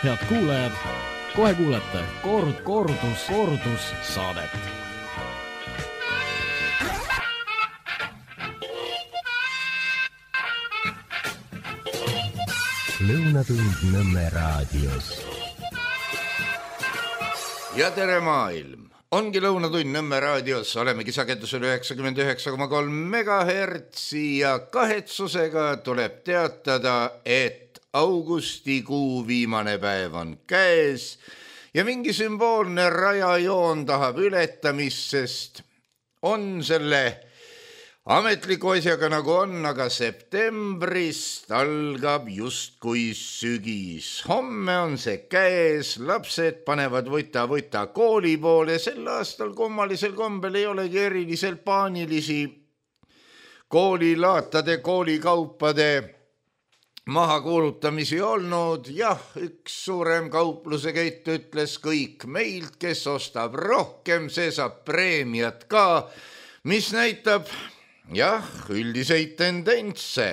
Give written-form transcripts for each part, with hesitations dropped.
Head kuulajad, kohe kuulete kordus saadet. Lõunatund Nõmme raadios. Ja tere maailm! Ongi Lõunatund Nõmme raadios, olemegi sagedusel 99,3 MHz ja kahetsusega tuleb teatada, et augustikuu viimane päev on käes ja mingi sümboolne rajajoon tahab ületamist, sest on selle ametliku asjaga nagu on, aga septembrist algab justkui sügis. Homme on see käes, lapsed panevad võta kooli poole. Sel aastal kummalisel kombel ei olegi eriliselt paanilisi koolilaatade, koolikaupade mahakuulutamisi olnud. Jah, üks suurem kaupluse kett ütles kõik meilt, kes ostab rohkem, see saab preemiat ka, mis näitab jah, üldiseid tendentse.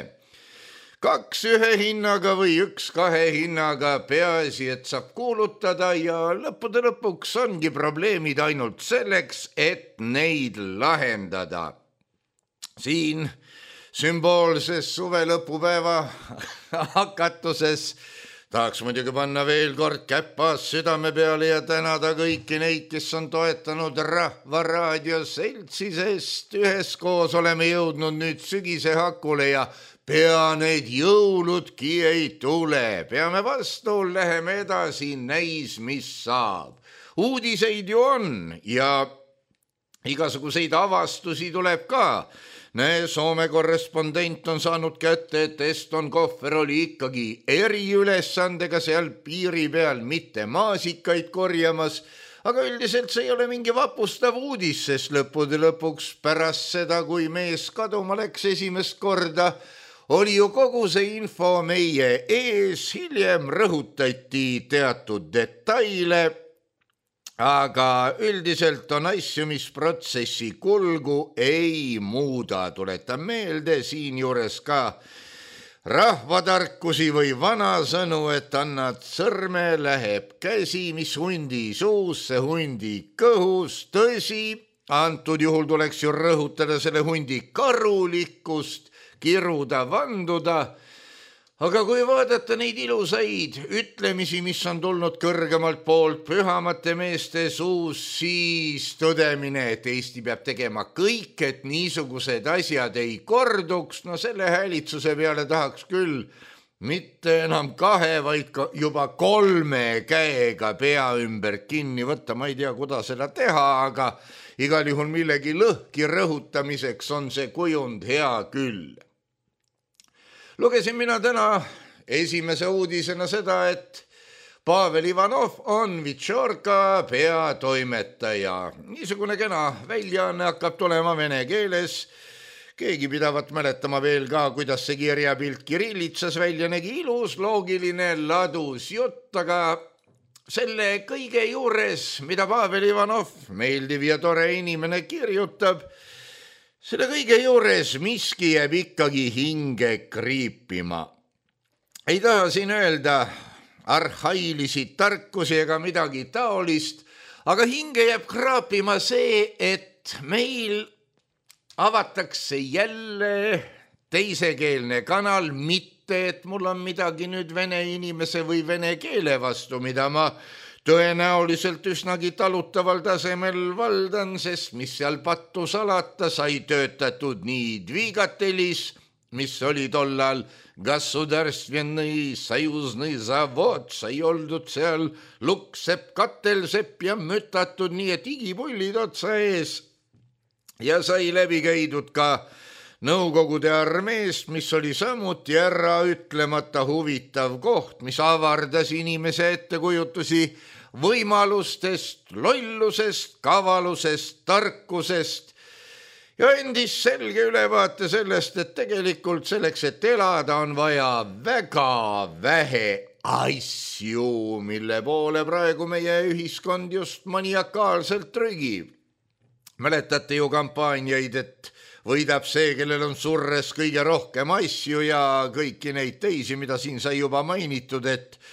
2 ühe hinnaga või 1 2 hinnaga, peaasi, et saab kuulutada ja lõppude lõpuks ongi probleemid ainult selleks, et neid lahendada. Siin sümboolses suve lõpupäeva hakatuses tahaks muidugi panna veel kord käpas südame peale ja tänada kõiki neid, kes on toetanud Rahva Raadio seltsi, sest üheskoos oleme jõudnud nüüd sügise hakule ja pea need jõuludki ei tule. Peame vastu, läheme edasi, näis mis saab. Uudiseid ju on ja igasuguseid avastusi tuleb ka. Soome korrespondent on saanud kätte, et Eston Kohver oli ikkagi eriülesandega seal piiri peal, mitte maasikaid korjamas, aga üldiselt see ei ole mingi vapustav uudis, sest lõppude lõpuks pärast seda, kui mees kaduma läks esimest korda, oli ju kogu see info meie ees, hiljem rõhutati teatud detaile, aga üldiselt on asju, mis protsessi kulgu ei muuda. Tuletan meelde siinjuures ka rahvatarkusi või vanasõnu, et annad sõrme, läheb käsi, mis hundi suusse, hundi kõhus. Tõsi, antud juhul tuleks ju rõhutada selle hundi karulikkust, kiruda, vanduda. Aga kui vaadata neid ilusaid ütlemisi, mis on tulnud kõrgemalt poolt pühamate meeste suus, siis tõdemine, et Eesti peab tegema kõik, et niisugused asjad ei korduks. No selle häälitsuse peale tahaks küll mitte enam 2, vaid juba 3 käega pea ümber kinni võtta. Ma ei tea, kuidas seda teha, aga igal juhul millegi lõhki rõhutamiseks on see kujund hea küll. Lugesin mina täna esimese uudisena seda, et Pavel Ivanov on Vitšorka peatoimetaja. Niisugune kena väljaanne hakkab tulema vene keeles. Keegi pidavat mäletama veel ka, kuidas see kirjapilt kirillitsas välja nägi, ilus, loogiline, ladus jutt, aga selle kõige juures, mida Pavel Ivanov, meeldiv ja tore inimene, kirjutab, selle kõige juures miski jääb ikkagi hinge kriipima. Ei taha siin öelda arhailisi tarkusi ega midagi taolist, aga hinge jääb kraapima see, et meil avatakse jälle teisekeelne kanal, mitte et mul on midagi nüüd vene inimese või vene keele vastu, mida ma tõenäoliselt üsnagi talutaval tasemel valdan, sest mis seal pattu salata, sai töötatud nii Dvigatelis, mis oli tollal Gasudarstvennõi Sajusnõi Zavod, sai oldud seal luksepp, katelsepp ja mütatud nii, et igipullid otsa ees. Ja sai läbi käidud ka Nõukogude armeest, mis oli samuti ära ütlemata huvitav koht, mis avardas inimese ettekujutusi võimalustest, lollusest, kavalusest, tarkusest ja andis selge ülevaate sellest, et tegelikult selleks, et elada, on vaja väga vähe asju, mille poole praegu meie ühiskond just maniakaalselt trügib. Mäletate ju kampaaniaid, et võidab see, kellel on surres kõige rohkem asju ja kõiki neid teisi, mida siin sai juba mainitud, et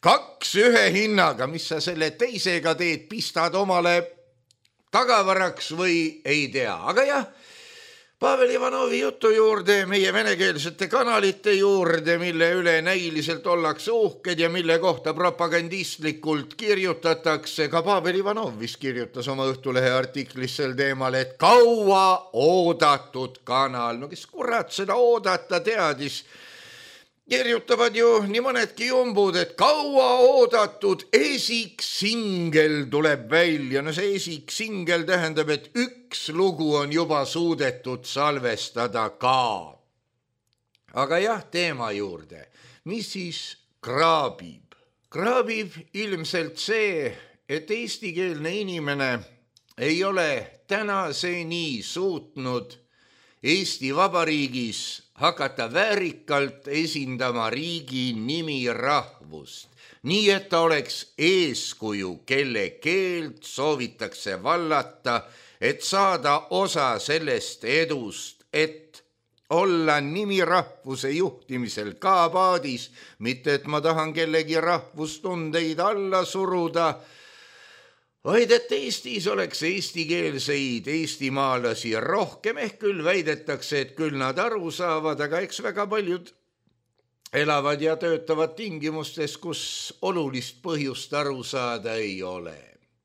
2 ühe hinnaga, mis sa selle teisega teed, pistad omale tagavaraks või ei tea. Aga jah, Pavel Ivanovi jutu juurde, meie venekeelsete kanalite juurde, mille üle näiliselt ollakse uhked ja mille kohta propagandistlikult kirjutatakse. Ka Pavel Ivanov vist kirjutas oma Õhtulehe artiklis sel teemal, et kaua oodatud kanal. No kes kurat seda oodata teadis? Kirjutavad ju nii mõnedki jumbud, et kaua oodatud esiksingel tuleb välja. No see esiksingel tähendab, et üks lugu on juba suudetud salvestada ka. Aga jah, teema juurde. Mis siis kraabib? Kraabib ilmselt see, et eestikeelne inimene ei ole tänaseni suutnud Eesti Vabariigis hakata väärikalt esindama riigi nimi rahvust, nii et ta oleks eeskuju, kelle keelt soovitakse vallata, et saada osa sellest edust, et olla nimi rahvuse juhtimisel ka paadis, mitte et ma tahan kellegi rahvustundeid alla suruda, vaid et Eestis oleks eestikeelseid eestimaalasi rohkem, ehk küll väidetakse, et küll nad aru saavad, aga eks väga paljud elavad ja töötavad tingimustes, kus olulist põhjust aru saada ei ole.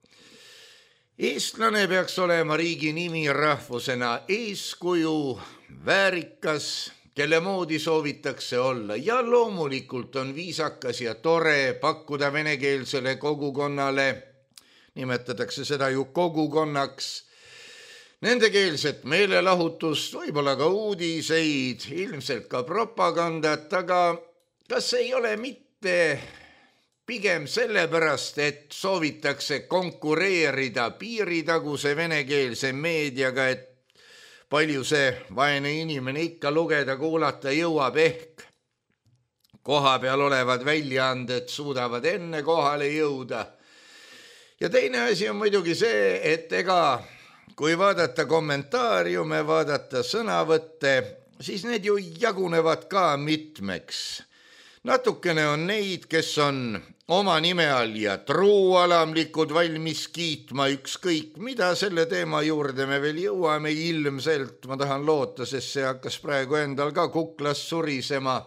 Eestlane peaks olema riigi nimi rahvusena eeskuju, väärikas, kelle moodi soovitakse olla ja loomulikult on viisakas ja tore pakkuda venekeelsele kogukonnale, nimetatakse seda ju kogukonnaks, nendekeelset meelelahutust, võib-olla ka uudiseid, ilmselt ka propagandat, aga kas ei ole mitte pigem sellepärast, et soovitakse konkureerida piiritaguse venekeelse meediaga, et palju see vaene inimene ikka lugeda, kuulata jõuab, ehk koha peal olevad väljaanded suudavad enne kohale jõuda. Ja teine asi on muidugi see, et ega kui vaadata kommentaariume, vaadata sõnavõtte, siis need ju jagunevad ka mitmeks. Natukene on neid, kes on oma nime all ja truualamlikud valmis kiitma ükskõik mida, selle teema juurde me veel jõuame ilmselt, ma tahan loota, sest see hakkas praegu endal ka kuklas surisema.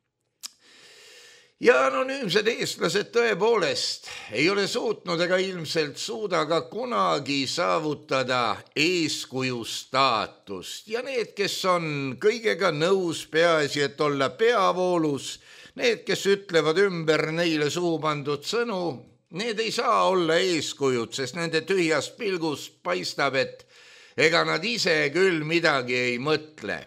Ja anonüümsed eestlased tõepoolest ei ole suutnud ega ilmselt suuda ka kunagi saavutada eeskuju staatust. Ja need, kes on kõigega nõus, peaasi, et olla peavoolus, need, kes ütlevad ümber neile suhu pandud sõnu, need ei saa olla eeskujud, sest nende tühjast pilgust paistab, et ega nad ise küll midagi ei mõtle.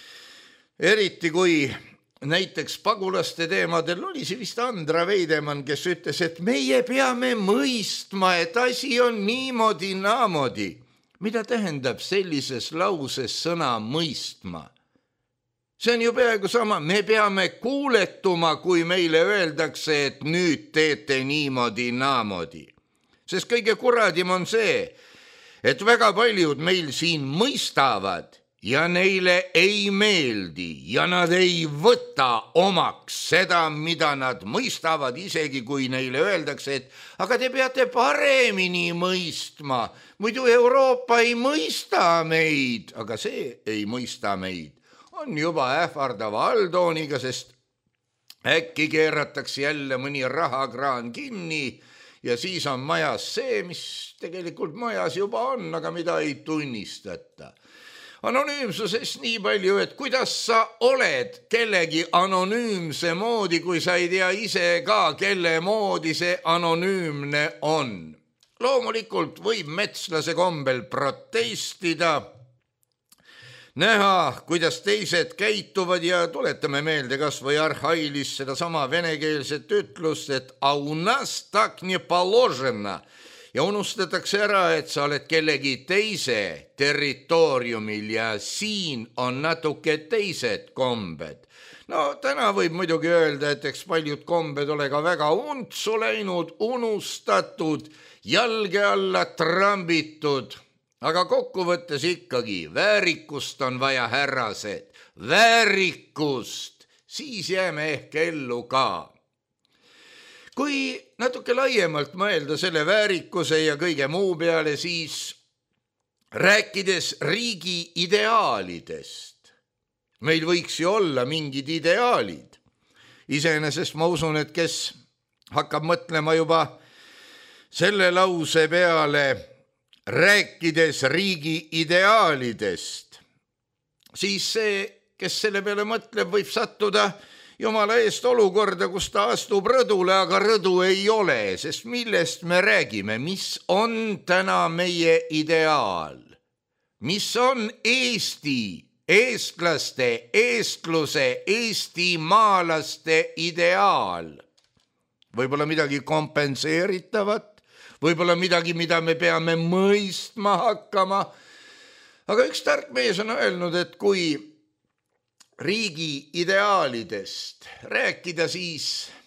Eriti kui näiteks pagulaste teemadel oli see vist Andra Veidemann, kes ütles, et meie peame mõistma, et asi on niimoodi-naamodi. Mida tähendab sellises lauses sõna mõistma? See on ju peaaegu sama, me peame kuuletuma, kui meile öeldakse, et nüüd teete niimoodi-naamodi. Sest kõige kuradim on see, et väga paljud meil siin mõistavad ja neile ei meeldi ja nad ei võta omaks seda, mida nad mõistavad, isegi kui neile öeldakse, et aga te peate paremini mõistma, muidu Euroopa ei mõista meid, aga see ei mõista meid. On juba ähvardava alltooniga, sest äkki keeratakse jälle mõni rahakraan kinni ja siis on majas see, mis tegelikult majas juba on, aga mida ei tunnistata. Anonüümsusest nii palju, et kuidas sa oled kellegi anonüümse moodi, kui sa ei tea ise ka, kelle moodi see anonüümne on. Loomulikult võib metslase kombel protestida, näha, kuidas teised käituvad ja tuletame meelde kas või arhailis seda sama venekeelset ütlust, et a u nas tak ne poложено. Ja unustatakse ära, et sa oled kellegi teise territooriumil ja siin on natuke teised kombed. No täna võib muidugi öelda, et eks paljud kombed ole ka väga untsu läinud, unustatud, jalge alla trambitud, aga kokkuvõttes ikkagi väärikust on vaja, härrased, väärikust, siis jääme ehk ellu ka. Kui natuke laiemalt mõelda selle väärikuse ja kõige muu peale, siis rääkides riigi ideaalidest, meil võiks ju olla mingid ideaalid. Iseenesest ma usun, et kes hakkab mõtlema juba selle lause peale, rääkides riigi ideaalidest, siis see, kes selle peale mõtleb, võib sattuda jumala eest olukorda, kus ta astub rõdule, aga rõdu ei ole, sest millest me räägime, mis on täna meie ideaal, mis on Eesti, eestlaste, eestluse, eestimaalaste ideaal. Võib-olla midagi kompenseeritavat, võib-olla midagi, mida me peame mõistma hakkama, aga üks tark mees on öelnud, et kui riigi ideaalidest rääkida, siis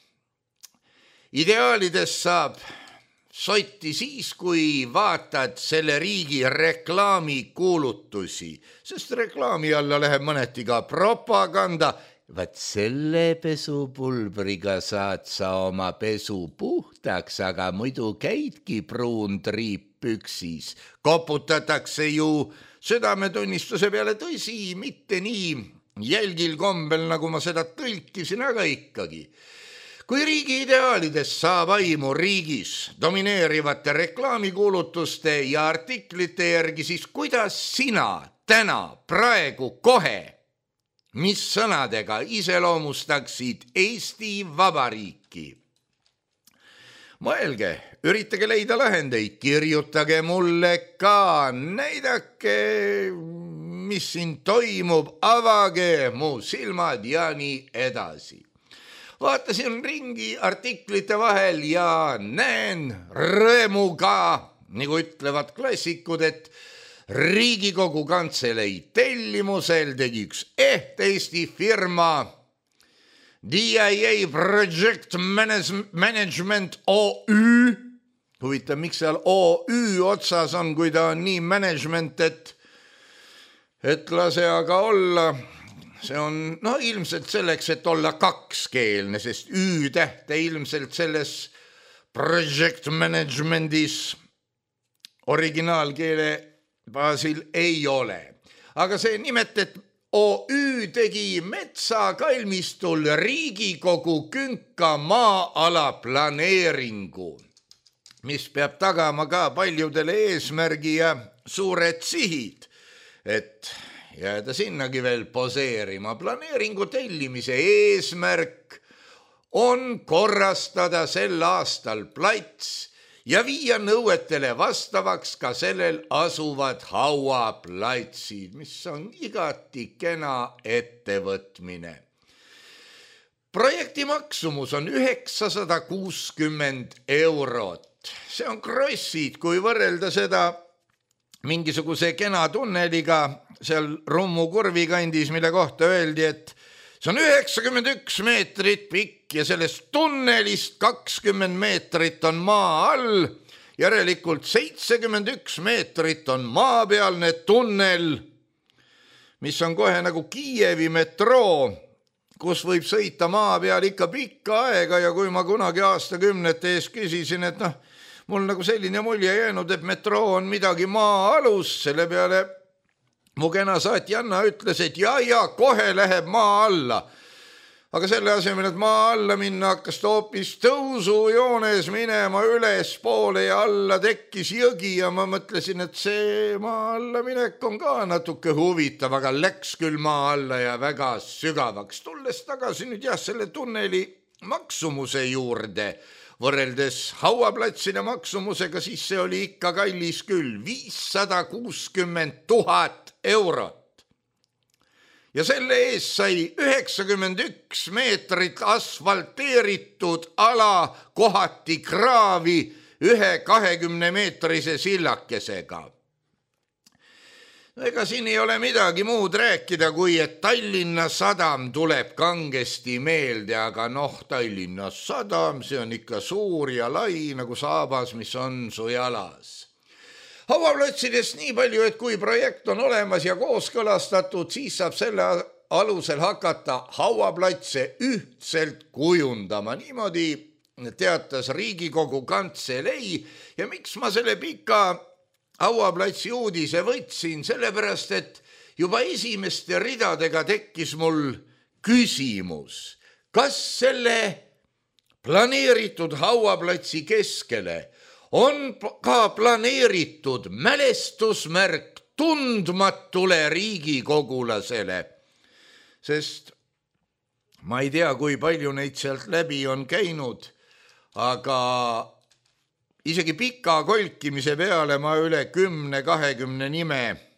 ideaalidest saab sotti siis, kui vaatad selle riigi reklaamikuulutusi, sest reklaami alla läheb mõneti ka propaganda. Vaat selle pesupulbriga saad sa oma pesu puhtaks, aga muidu käidki pruun triip püksis. Koputatakse ju südametunnistuse peale, tõsi, mitte nii jälgil kombel, nagu ma seda tõlkisin, aga ikkagi. Kui riigi ideaalidest saab aimu riigis domineerivate reklaamikuulutuste ja artiklite järgi, siis kuidas sina täna, praegu, kohe, mis sõnadega iseloomustaksid Eesti Vabariiki? Mõelge, üritage leida lahendeid, kirjutage mulle ka, näidake, mis siin toimub, avage mu silmad ja nii edasi. Vaatasin ringi artiklite vahel ja näen rõõmuga, nagu ütlevad klassikud, et Riigikogu Kantselei tellimusel tegi üks Eesti firma DIA Project Management OÜ. Huvitav, miks seal OÜ otsas on, kui ta on nii management, et lase aga olla. See on ilmselt selleks, et olla kakskeelne, sest Ü-tähte ilmselt selles project managementis originaalkeele baasil ei ole. Aga see nimet, et OÜ tegi metsakalmistul Riigikogu künka maa-ala planeeringu, mis peab tagama ka paljudele eesmärgi ja suured sihid, et jääda sinnagi veel poseerima. Planeeringu tellimise eesmärk on korrastada sel aastal plats ja viia nõuetele vastavaks ka sellel asuvad hauaplatsid, mis on igati kena ettevõtmine. Projekti maksumus on 960 €. See on krossid, kui võrrelda seda mingisuguse kena tunneliga seal Rummu kurvi kandis, mille kohta öeldi, et see on 91 meetrit pikk ja sellest tunnelist 20 meetrit on maa all, järelikult 71 meetrit on maapealne tunnel, mis on kohe nagu Kiievi metroo, kus võib sõita maa peal ikka pikka aega. Ja kui ma kunagi aastakümnete ees küsisin, et mul nagu selline mulje jäänud, et metroo on midagi maa alus, selle peale mu kena saatjanna ütles, et ja, kohe läheb maa alla. Aga selle asemel, et maa alla minna, hakkas ta hoopis tõusujoones minema üles poole ja alla tekkis jõgi ja ma mõtlesin, et see maa alla minek on ka natuke huvitav, aga läks küll maa alla ja väga sügavaks. Tulles tagasi nüüd selle tunneli maksumuse juurde, võrreldes hauaplatside maksumusega, siis see oli ikka kallis küll, 560 000 €. Ja selle ees sai 91 meetrit asfalteeritud ala kohati kraavi ühe 20-meetrise sillakesega. Ega siin ei ole midagi muud rääkida, kui et Tallinna Sadam tuleb kangesti meelde, aga Tallinna Sadam, see on ikka suur ja lai nagu saabas, mis on su jalas. Hauaplatsidest nii palju, et kui projekt on olemas ja kooskõlastatud, siis saab selle alusel hakata hauaplatse ühtselt kujundama. Niimoodi teatas Riigikogu Kantselei ja miks ma selle pika Hauaplatsi uudise võtsin, sellepärast et juba esimeste ridadega tekkis mul küsimus, kas selle planeeritud Hauaplatsi keskele on ka planeeritud mälestusmärk tundmatule riigikogulasele, sest ma ei tea, kui palju neid sealt läbi on käinud, aga isegi pika kolkimise peale ma üle 10-20 nime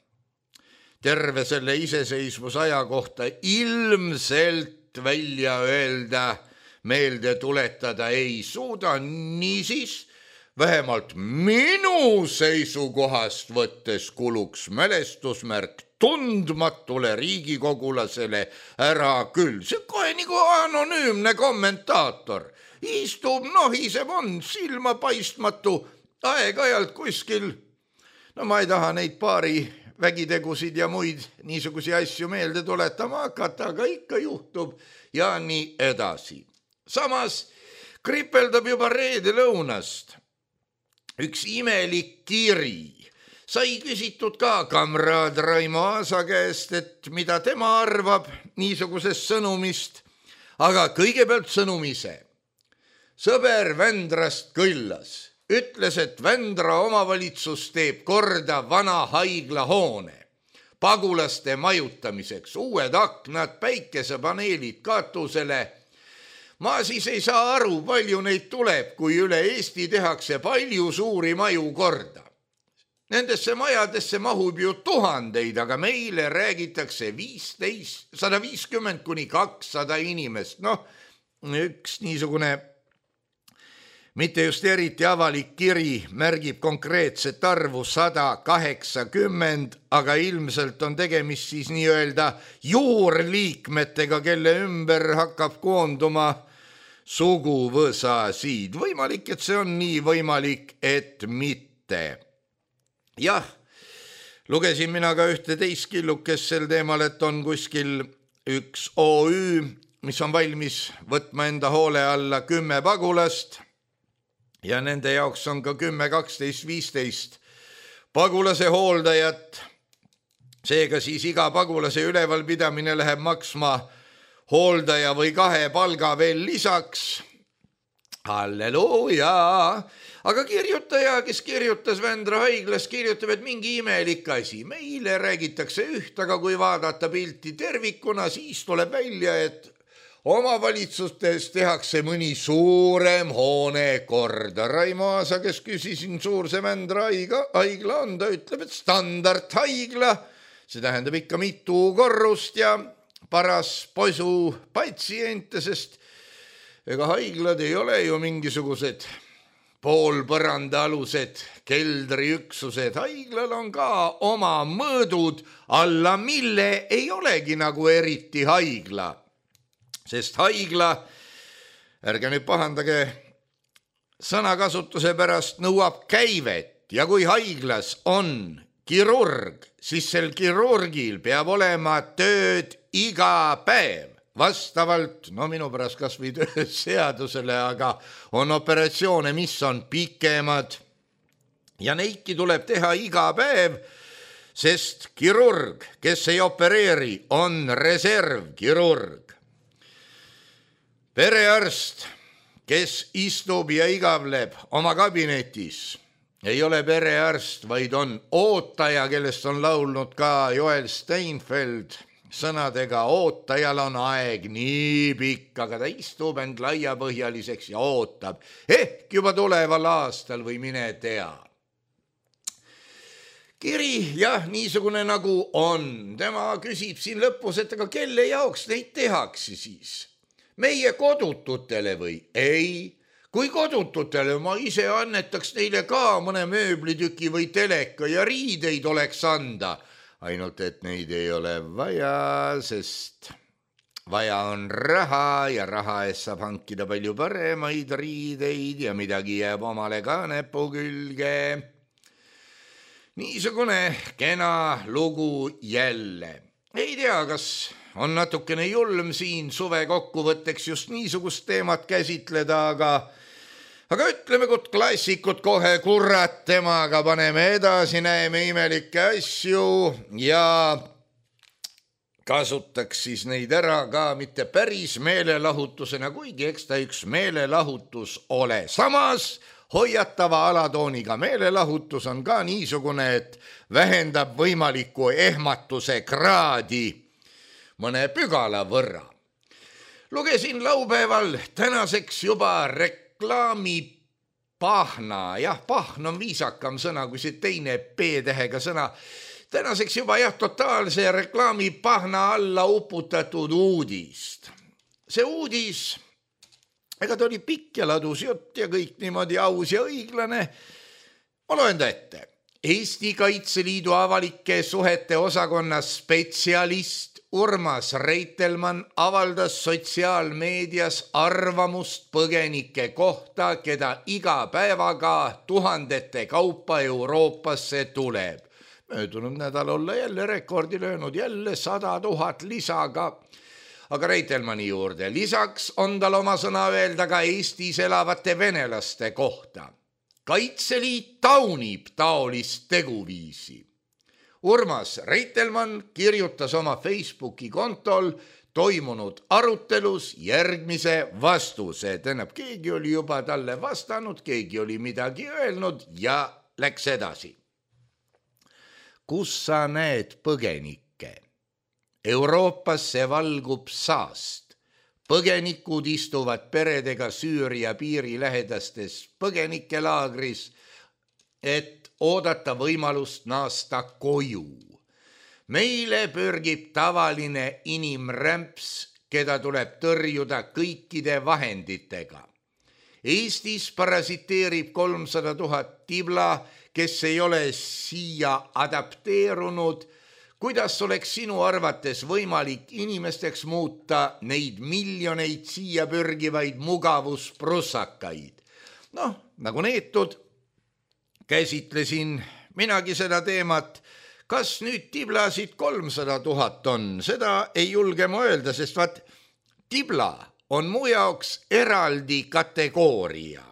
terve selle iseseisvusaja kohta ilmselt välja öelda, meelde tuletada ei suuda, niisiis vähemalt minu seisukohast võttes kuluks mälestusmärk tundmatule riigikogulasele ära küll. See kohe nagu anonüümne kommentaator. Istub, nohiseb, on silmapaistmatu, aeg-ajalt kuskil. No ma ei taha neid paari vägitegusid ja muid niisugusi asju meelde tuletama hakata, aga ikka juhtub ja nii edasi. Samas kripeldab juba reede lõunast üks imelik kiri. Sai küsitud ka kamraad Raimo Aasa käest, et mida tema arvab niisugusest sõnumist, aga kõigepealt sõnum ise. Sõber Vändrast Kõllas ütles, et Vändra omavalitsus teeb korda vana haiglahoone pagulaste majutamiseks, uued aknad, päikesepaneelid katusele. Ma siis ei saa aru, palju neid tuleb, kui üle Eesti tehakse palju suuri maju korda. Nendesse majadesse mahub ju tuhandeid, aga meile räägitakse 150 kuni 200 inimest. Noh, üks niisugune mitte just eriti avalik kiri märgib konkreetset arvu 180, aga ilmselt on tegemist siis nii-öelda juurliikmetega, kelle ümber hakkab koonduma suguvõsasid. Võimalik, et see on nii, võimalik, et mitte. Jah, lugesin mina ka ühte teist killukest sel teemal, et on kuskil üks OÜ, mis on valmis võtma enda hoole alla 10 pagulast ja nende jaoks on ka 10, 12, 15 pagulase hooldajat. Seega siis iga pagulase ülevalpidamine läheb maksma hooldaja või 2 palga veel lisaks. Halleluuja! Aga kirjutaja, kes kirjutas Vändra haiglas, kirjutab, et mingi imelik asi. Meile räägitakse üht, aga kui vaadata pilti tervikuna, siis tuleb välja, et omavalitsustes tehakse mõni suurem hoone korda. Raimo Aasa, kes küsisin, suur see Vändra haigla on, ta ütleb, et standardhaigla, see tähendab ikka mitu korrust ja paras poisu patsiente, sest ega haiglad ei ole ju mingisugused poolpõrandaalused keldriüksused. Haiglal on ka oma mõõdud, alla mille ei olegi nagu eriti haigla. Sest haigla, ärge nüüd pahandage sõnakasutuse pärast, nõuab käivet ja kui haiglas on kirurg, siis sel kirurgil peab olema tööd iga päev. Vastavalt, no minu pärast kas või seadusele, aga on operatsioone, mis on pikemad ja neidki tuleb teha iga päev, sest kirurg, kes ei opereeri, on reservkirurg. Perearst, kes istub ja igavleb oma kabinetis, ei ole perearst, vaid on ootaja, kellest on laulnud ka Joel Steinfeld sõnadega, ootajal on aeg nii pikk, aga ta istub end laiapõhjaliseks ja ootab, ehk juba tuleval aastal või mine tea. Kiri, jah, niisugune nagu on. Tema küsib siin lõpus, et aga kelle jaoks neid tehakse siis? Meie kodututele või? Ei. Kui kodututele ma ise annetaks neile ka mõne mööblitüki või teleka ja riideid oleks anda. Ainult, et neid ei ole vaja, sest vaja on raha ja raha eest saab hankida palju paremaid riideid ja midagi jääb omale ka näpu külge. Niisugune kena lugu jälle. Ei tea, kas on natukene julm siin suve kokkuvõtteks just niisugust teemat käsitleda, aga ütleme, kui klassikud kohe, kurat, temaga paneme edasi, näeme imelikke asju ja kasutaks siis neid ära ka mitte päris meelelahutusena, kuigi eks ta üks meelelahutus ole. Samas hoiatava alatooniga meelelahutus on ka niisugune, et vähendab võimaliku ehmatuse kraadi mõne pügala võrra. Lugesin laupäeval tänaseks juba reklaami pahna, jah, pahn on viisakam sõna kui see teine P-tähega sõna, tänaseks juba totaalse reklaami pahna alla uputatud uudist. See uudis, ega ta oli pikk ja ladus jutt ja kõik niimoodi aus ja õiglane. Ma loen ta ette. Eesti Kaitseliidu avalike suhete osakonna spetsialist Urmas Reitelmann avaldas sotsiaalmeedias arvamust põgenike kohta, keda iga päevaga tuhandete kaupa Euroopasse tuleb. Möödunud nädal olla jälle rekordi löönud, jälle 100 000 lisaga. Aga Reitelmanni juurde lisaks on tal oma sõna öelda ka Eestis elavate venelaste kohta. Kaitseliit taunib taolist teguviisi. Urmas Reitelmann kirjutas oma Facebooki kontol toimunud arutelus järgmise vastuse. Tähendab, keegi oli juba talle vastanud, keegi oli midagi öelnud ja läks edasi. Kus sa näed põgenikke? Euroopasse valgub saast. Põgenikud istuvad peredega Süüria piiri lähedastes põgenikelaagris, et oodata võimalust naasta koju. Meile pürgib tavaline inimrämps, keda tuleb tõrjuda kõikide vahenditega. Eestis parasiteerib 300 000 tibla, kes ei ole siia adapteerunud. Kuidas oleks sinu arvates võimalik inimesteks muuta neid miljoneid siia pürgivaid mugavusprussakaid? Nagu neetud, käsitlesin minagi seda teemat. Kas nüüd tiblasid 300 000 on? Seda ei julge ma öelda, sest vaat tibla on mu jaoks eraldi kategooria.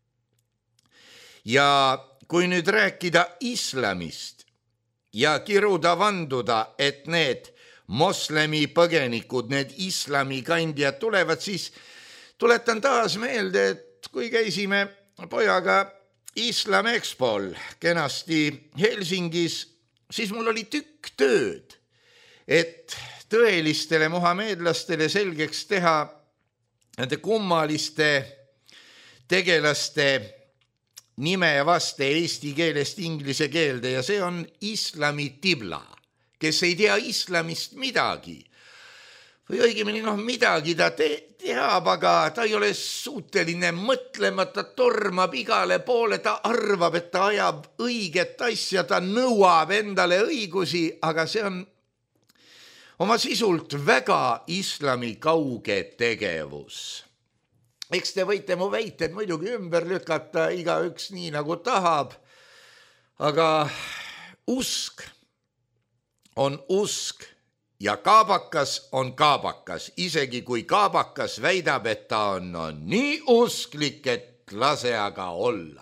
Ja kui nüüd rääkida islamist ja kiruda vanduda, et need moslemi põgenikud, need islami kandjad tulevad, siis tuletan taas meelde, et kui käisime pojaga Islam Expol kenasti Helsingis, siis mul oli tükk tööd, et tõelistele muhameedlastele selgeks teha nende kummaliste tegelaste nime vaste eesti keelest inglise keelde ja see on islami tibla, kes ei tea islamist midagi. Või õigemini midagi ta teab, aga ta ei ole suuteline mõtlema, ta tormab igale poole, ta arvab, et ta ajab õiget asja, ta nõuab endale õigusi, aga see on oma sisult väga islami kauge tegevus. Eks te võite mu väited muidugi ümber lükata igaüks nii nagu tahab, aga usk on usk ja kaabakas on kaabakas, isegi kui kaabakas väidab, et ta on nii usklik, et lase aga olla.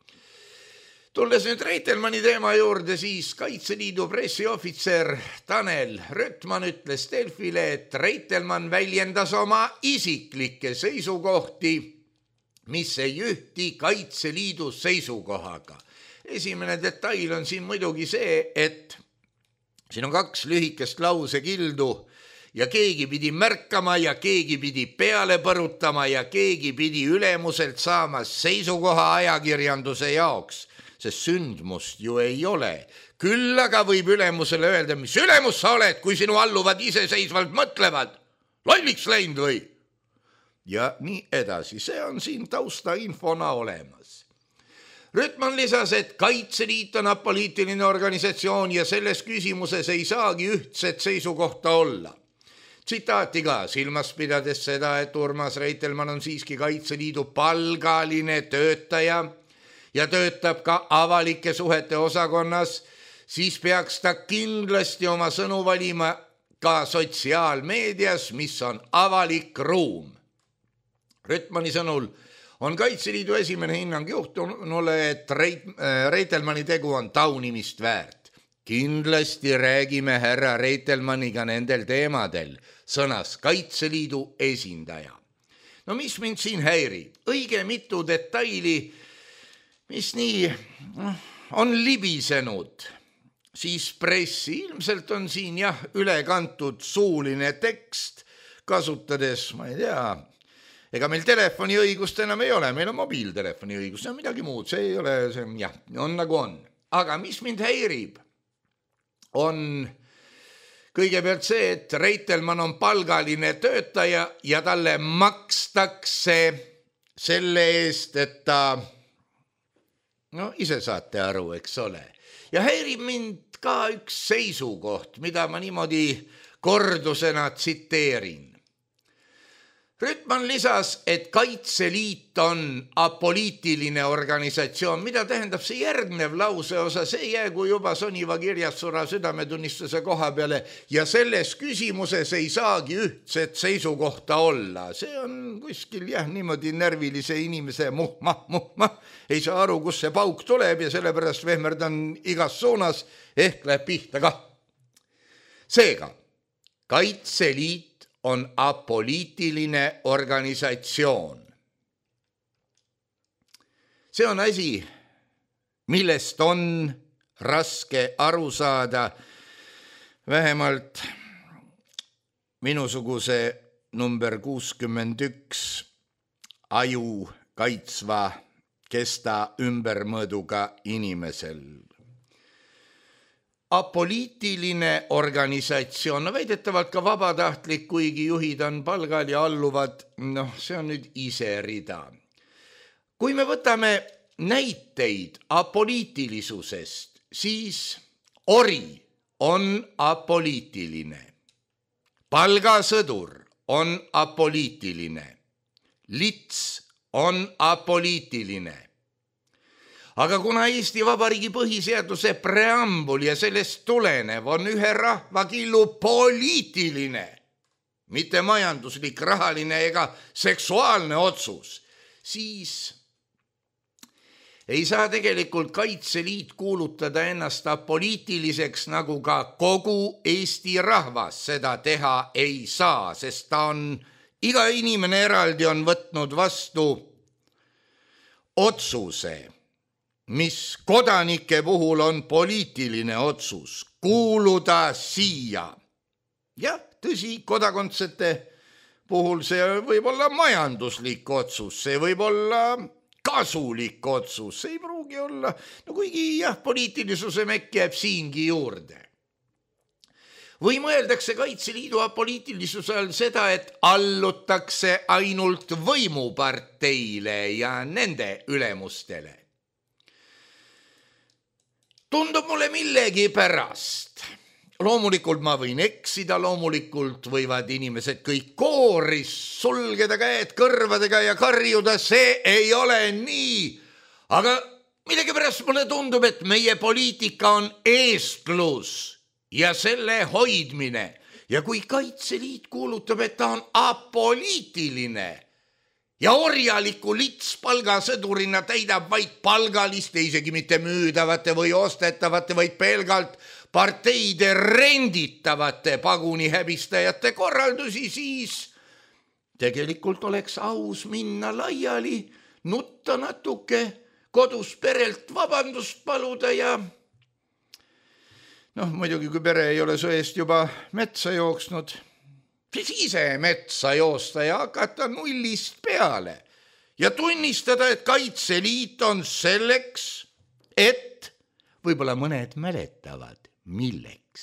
Tulles nüüd Reitelmanni teema juurde, siis Kaitseliidu pressiohvitser Tanel Röttmann ütles Delfile, et Reitelmann väljendas oma isiklikke seisukohti, mis ei ühti Kaitseliidu seisukohaga. Esimene detail on siin muidugi see, et siin on 2 lühikest lausekildu ja keegi pidi märkama ja keegi pidi peale põrutama ja keegi pidi ülemuselt saama seisukoha ajakirjanduse jaoks. See sündmust ju ei ole. Küll aga võib ülemusele öelda, mis ülemus sa oled, kui sinu alluvad iseseisvalt mõtlevad. Lolliks läinud või? Ja nii edasi. See on siin taustainfona olemas. Röttmann lisas, et Kaitseliit on apoliitiline organisatsioon ja selles küsimuses ei saagi ühtset seisukohta olla. Tsitaati ka silmas pidades seda, et Urmas Reitelmann on siiski Kaitseliidu palgaline töötaja ja töötab ka avalike suhete osakonnas, siis peaks ta kindlasti oma sõnu valima ka sotsiaalmeedias, mis on avalik ruum. Rüttmani sõnul on Kaitseliidu esimene hinnang juhtunule, et Reitelmanni tegu on taunimist väärt. Kindlasti räägime härra Reitelmanniga nendel teemadel, sõnas Kaitseliidu esindaja. No mis mind siin häirib? Õige mitu detaili, mis nii on libisenud, siis pressi. Ilmselt on siin üle kantud suuline tekst, kasutades, ma ei tea, ega meil telefoniõigust enam ei ole, meil on mobiiltelefoniõigus, see on midagi muud, see ei ole, on nagu on. Aga mis mind häirib, on kõigepealt see, et Reitelmann on palgaline töötaja ja talle makstakse selle eest, et ta, ise saate aru, eks ole. Ja häirib mind ka üks seisukoht, mida ma niimoodi kordusena tsiteerin. Rüttmann lisas, et Kaitseliit on apoliitiline organisatsioon. Mida tähendab see järgnev lauseosa? See jäägu juba soniva kirjassura südametunnistuse koha peale ja selles küsimuses ei saagi ühtset seisukohta olla. See on kuskil niimoodi närvilise inimese ei saa aru, kus see pauk tuleb ja sellepärast vehmerdan igas suunas ehk läheb pihta kah. Seega, Kaitseliit on apoliitiline organisatsioon. See on asi, millest on raske aru saada vähemalt minusuguse number 61 aju kaitsva kesta ümbermõõduga inimesel. Apoliitiline organisatsioon, väidetavalt ka vabatahtlik, kuigi juhid on palgal ja alluvad, see on nüüd ise rida. Kui me võtame näiteid apoliitilisusest, siis ori on apoliitiline, palgasõdur on apoliitiline, lits on apoliitiline. Aga kuna Eesti Vabariigi põhiseaduse preambul ja sellest tulenev on ühe rahvakillu poliitiline, mitte majanduslik, rahaline ega seksuaalne otsus, siis ei saa tegelikult Kaitseliit kuulutada ennast apoliitiliseks, nagu ka kogu Eesti rahvas seda teha ei saa, sest iga inimene eraldi on võtnud vastu otsuse, mis kodanike puhul on poliitiline otsus, kuuluda siia. Jah, tõsi, kodakondsete puhul see võib olla majanduslik otsus, see võib olla kasulik otsus, see ei pruugi olla, kuigi poliitilisuse mekk jääb siingi juurde. Või mõeldakse Kaitseliidu apoliitilisuse all seda, et allutakse ainult võimuparteile ja nende ülemustele. Tundub mulle millegi pärast. Loomulikult ma võin eksida, loomulikult võivad inimesed kõik kooris sulgeda käed kõrvadega ja karjuda, see ei ole nii. Aga millegi pärast mulle tundub, et meie poliitika on eestlus ja selle hoidmine. Ja kui Kaitseliit kuulutab, et ta on apoliitiline ja orjaliku lits palgasõdurina täidab vaid palgaliste, isegi mitte müüdavate või ostetavate, vaid pelgalt parteide renditavate paguni häbistajate korraldusi, siis tegelikult oleks aus minna laiali, nutta natuke, kodus perelt vabandust paluda ja muidugi kui pere ei ole su eest juba metsa jooksnud, siis ise metsa joosta ja hakata nullist peale ja tunnistada, et Kaitseliit on selleks, et võib-olla mõned mäletavad, milleks.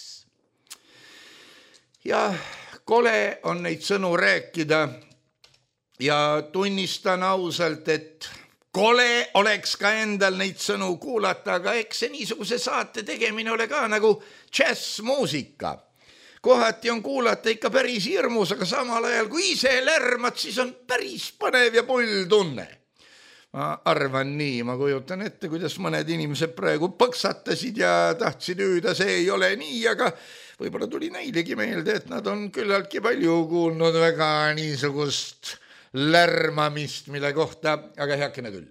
Ja kole on neid sõnu rääkida ja tunnistan ausalt, et kole oleks ka endal neid sõnu kuulata, aga eks see niisuguse saate tegemine ole ka nagu džässmuusika. Kohati on kuulata ikka päris hirmus, aga samal ajal kui ise lärmad, siis on päris põnev ja pull tunne. Ma arvan nii, ma kujutan ette, kuidas mõned inimesed praegu põksatasid ja tahtsid hüüda, see ei ole nii, aga võib-olla tuli neilegi meelde, et nad on küllaltki palju kuulnud väga niisugust lärmamist, mille kohta, aga heakene küll.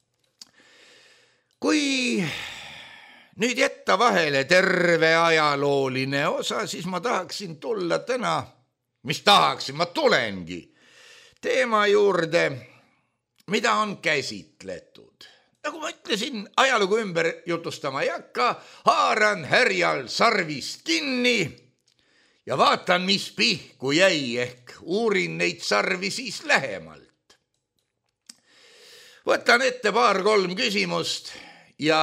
Kui nüüd jätta vahele terve ajalooline osa, siis ma tahaksin tulla täna, ma tulengi teema juurde, mida on käsitletud. Nagu ma ütlesin, ajalugu ümber jutustama ei hakka, haaran härjal sarvist kinni ja vaatan, mis pihku jäi, ehk uurin neid sarvi siis lähemalt. Võtan ette 2-3 küsimust ja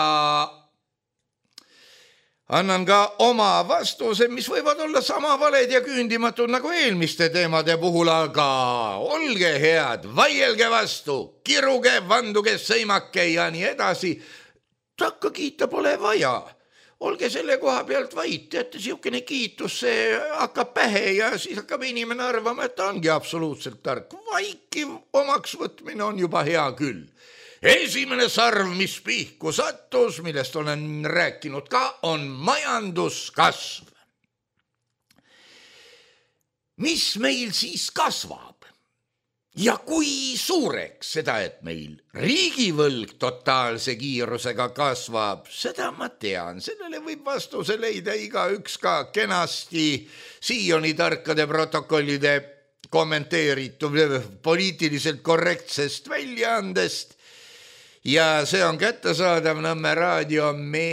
annan ka oma vastuse, mis võivad olla sama valed ja küündimatud nagu eelmiste teemade puhul, aga olge head, vaielge vastu, kiruge, vanduge, sõimake ja nii edasi. Takka kiita pole vaja. Olge selle koha pealt vait, teate, siukene kiitus, see hakkab pähe ja siis hakkab inimene arvama, et ta ongi absoluutselt tark. Vaikiv omaks võtmine on juba hea küll. Esimene sarv, mis pihku sattus, millest olen rääkinud ka, on majanduskasv. Mis meil siis kasvab? Ja kui suureks seda, et meil riigivõlg totaalse kiirusega kasvab, seda ma tean. Sellele võib vastuse leida igaüks ka kenasti siiani tarkade protokollide kommenteeritud poliitiliselt korrektsest väljaandest. Ja see on kättesaadav Nõmme raadio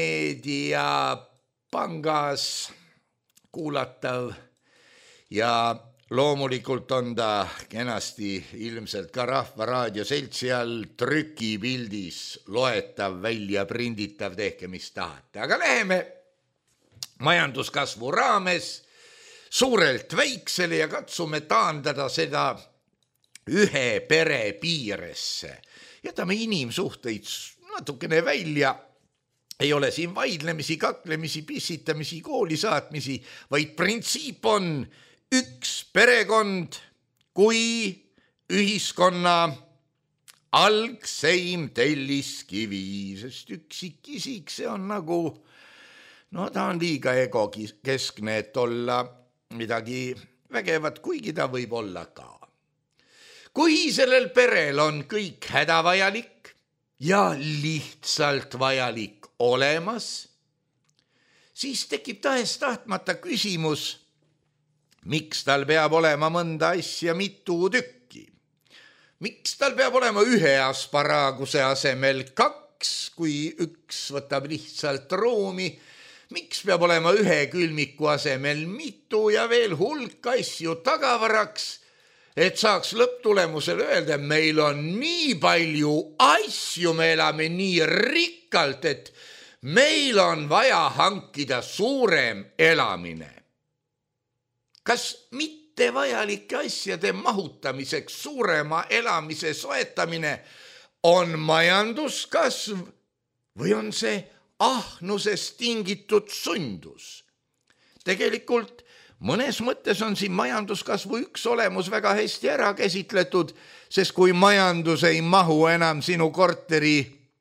meediapangas kuulatav ja loomulikult on ta kenasti ilmselt ka Rahva Raadio Seltsi all trükipildis loetav, välja prinditav, tehke mis tahate. Aga läheme majanduskasvu raames suurelt väiksele ja katsume taandada seda ühe pere piiresse. Jätame inimsuhteid natukene välja. Ei ole siin vaidlemisi, kaklemisi, pissitamisi, kooli saatmisi, vaid printsiip on üks perekond kui ühiskonna algseim telliskivi, sest üksikisik, see on nagu, ta on liiga egokeskne, et olla midagi vägevat, kuigi ta võib olla ka. Kui sellel perel on kõik hädavajalik ja lihtsalt vajalik olemas, siis tekib tahes-tahtmata küsimus, miks tal peab olema mõnda asja mitu tükki? Miks tal peab olema ühe asparaaguse asemel 2, kui üks võtab lihtsalt ruumi? Miks peab olema ühe külmiku asemel mitu ja veel hulk asju tagavaraks, et saaks lõpptulemusel öelda, meil on nii palju asju, me elame nii rikkalt, et meil on vaja hankida suurem elamine. Kas mitte vajalike asjade mahutamiseks suurema elamise soetamine on majanduskasv või on see ahnusest tingitud sundus? Tegelikult mõnes mõttes on siin majanduskasvu üks olemus väga hästi ära käsitletud, sest kui majandus ei mahu enam sinu korteri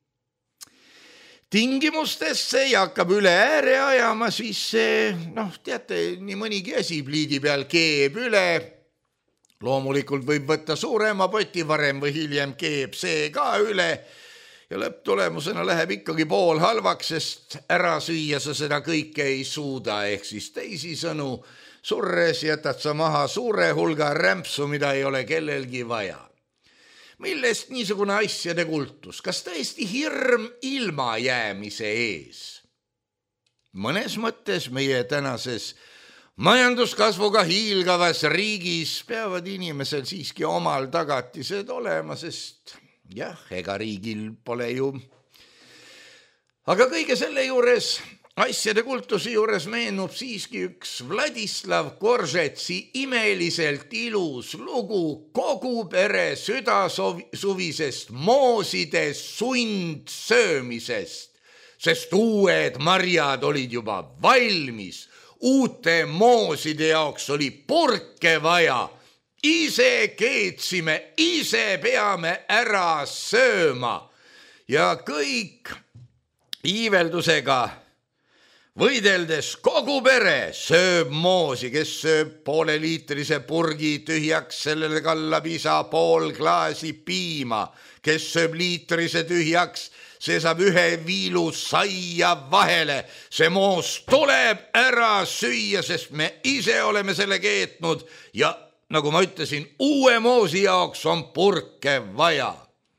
tingimustesse ja hakkab üle ääre ajama, siis see, teate, nii mõnigi asi pliidi peal keeb üle. Loomulikult võib võtta suurema poti, varem või hiljem keeb see ka üle ja lõpptulemusena läheb ikkagi pool halvaks, sest ära süüa sa seda kõike ei suuda, ehk siis teisisõnu surres jätad sa maha suure hulga rämpsu, mida ei ole kellelgi vaja. Millest niisugune asjade kultus? Kas tõesti hirm ilma jäämise ees? Mõnes mõttes meie tänases majanduskasvuga hiilgavas riigis peavad inimesel siiski omal tagatised olema, sest ega riigil pole ju. Aga kõige selle juures, asjade kultuse juures meenub siiski üks Vladislav Koržetsi imeliselt ilus lugu kogu pere südasuvisest mooside sundsöömisest, sest uued marjad olid juba valmis, uute mooside jaoks oli purke vaja, ise keetsime, ise peame ära sööma ja kõik iiveldusega võideldes kogu pere sööb moosi, kes sööb pooleliitrise purgi tühjaks, sellele kallab isa pool klaasi piima, kes sööb liitrise tühjaks, see saab ühe viilu saia vahele. See moos tuleb ära süüa, sest me ise oleme selle keetnud ja nagu ma ütlesin, uue moosi jaoks on purke vaja.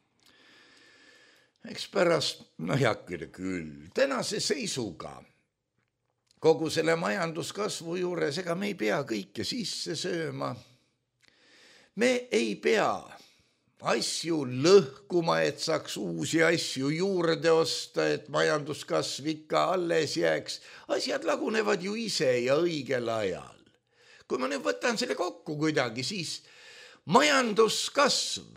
Eks pärast, heakene küll, tänase seisuga kogu selle majanduskasvu juures, ega me ei pea kõike sisse sööma. Me ei pea asju lõhkuma, et saaks uusi asju juurde osta, et majanduskasv ikka alles jääks. Asjad lagunevad ju ise ja õigel ajal. Kui ma nüüd võtan selle kokku kuidagi, siis majanduskasv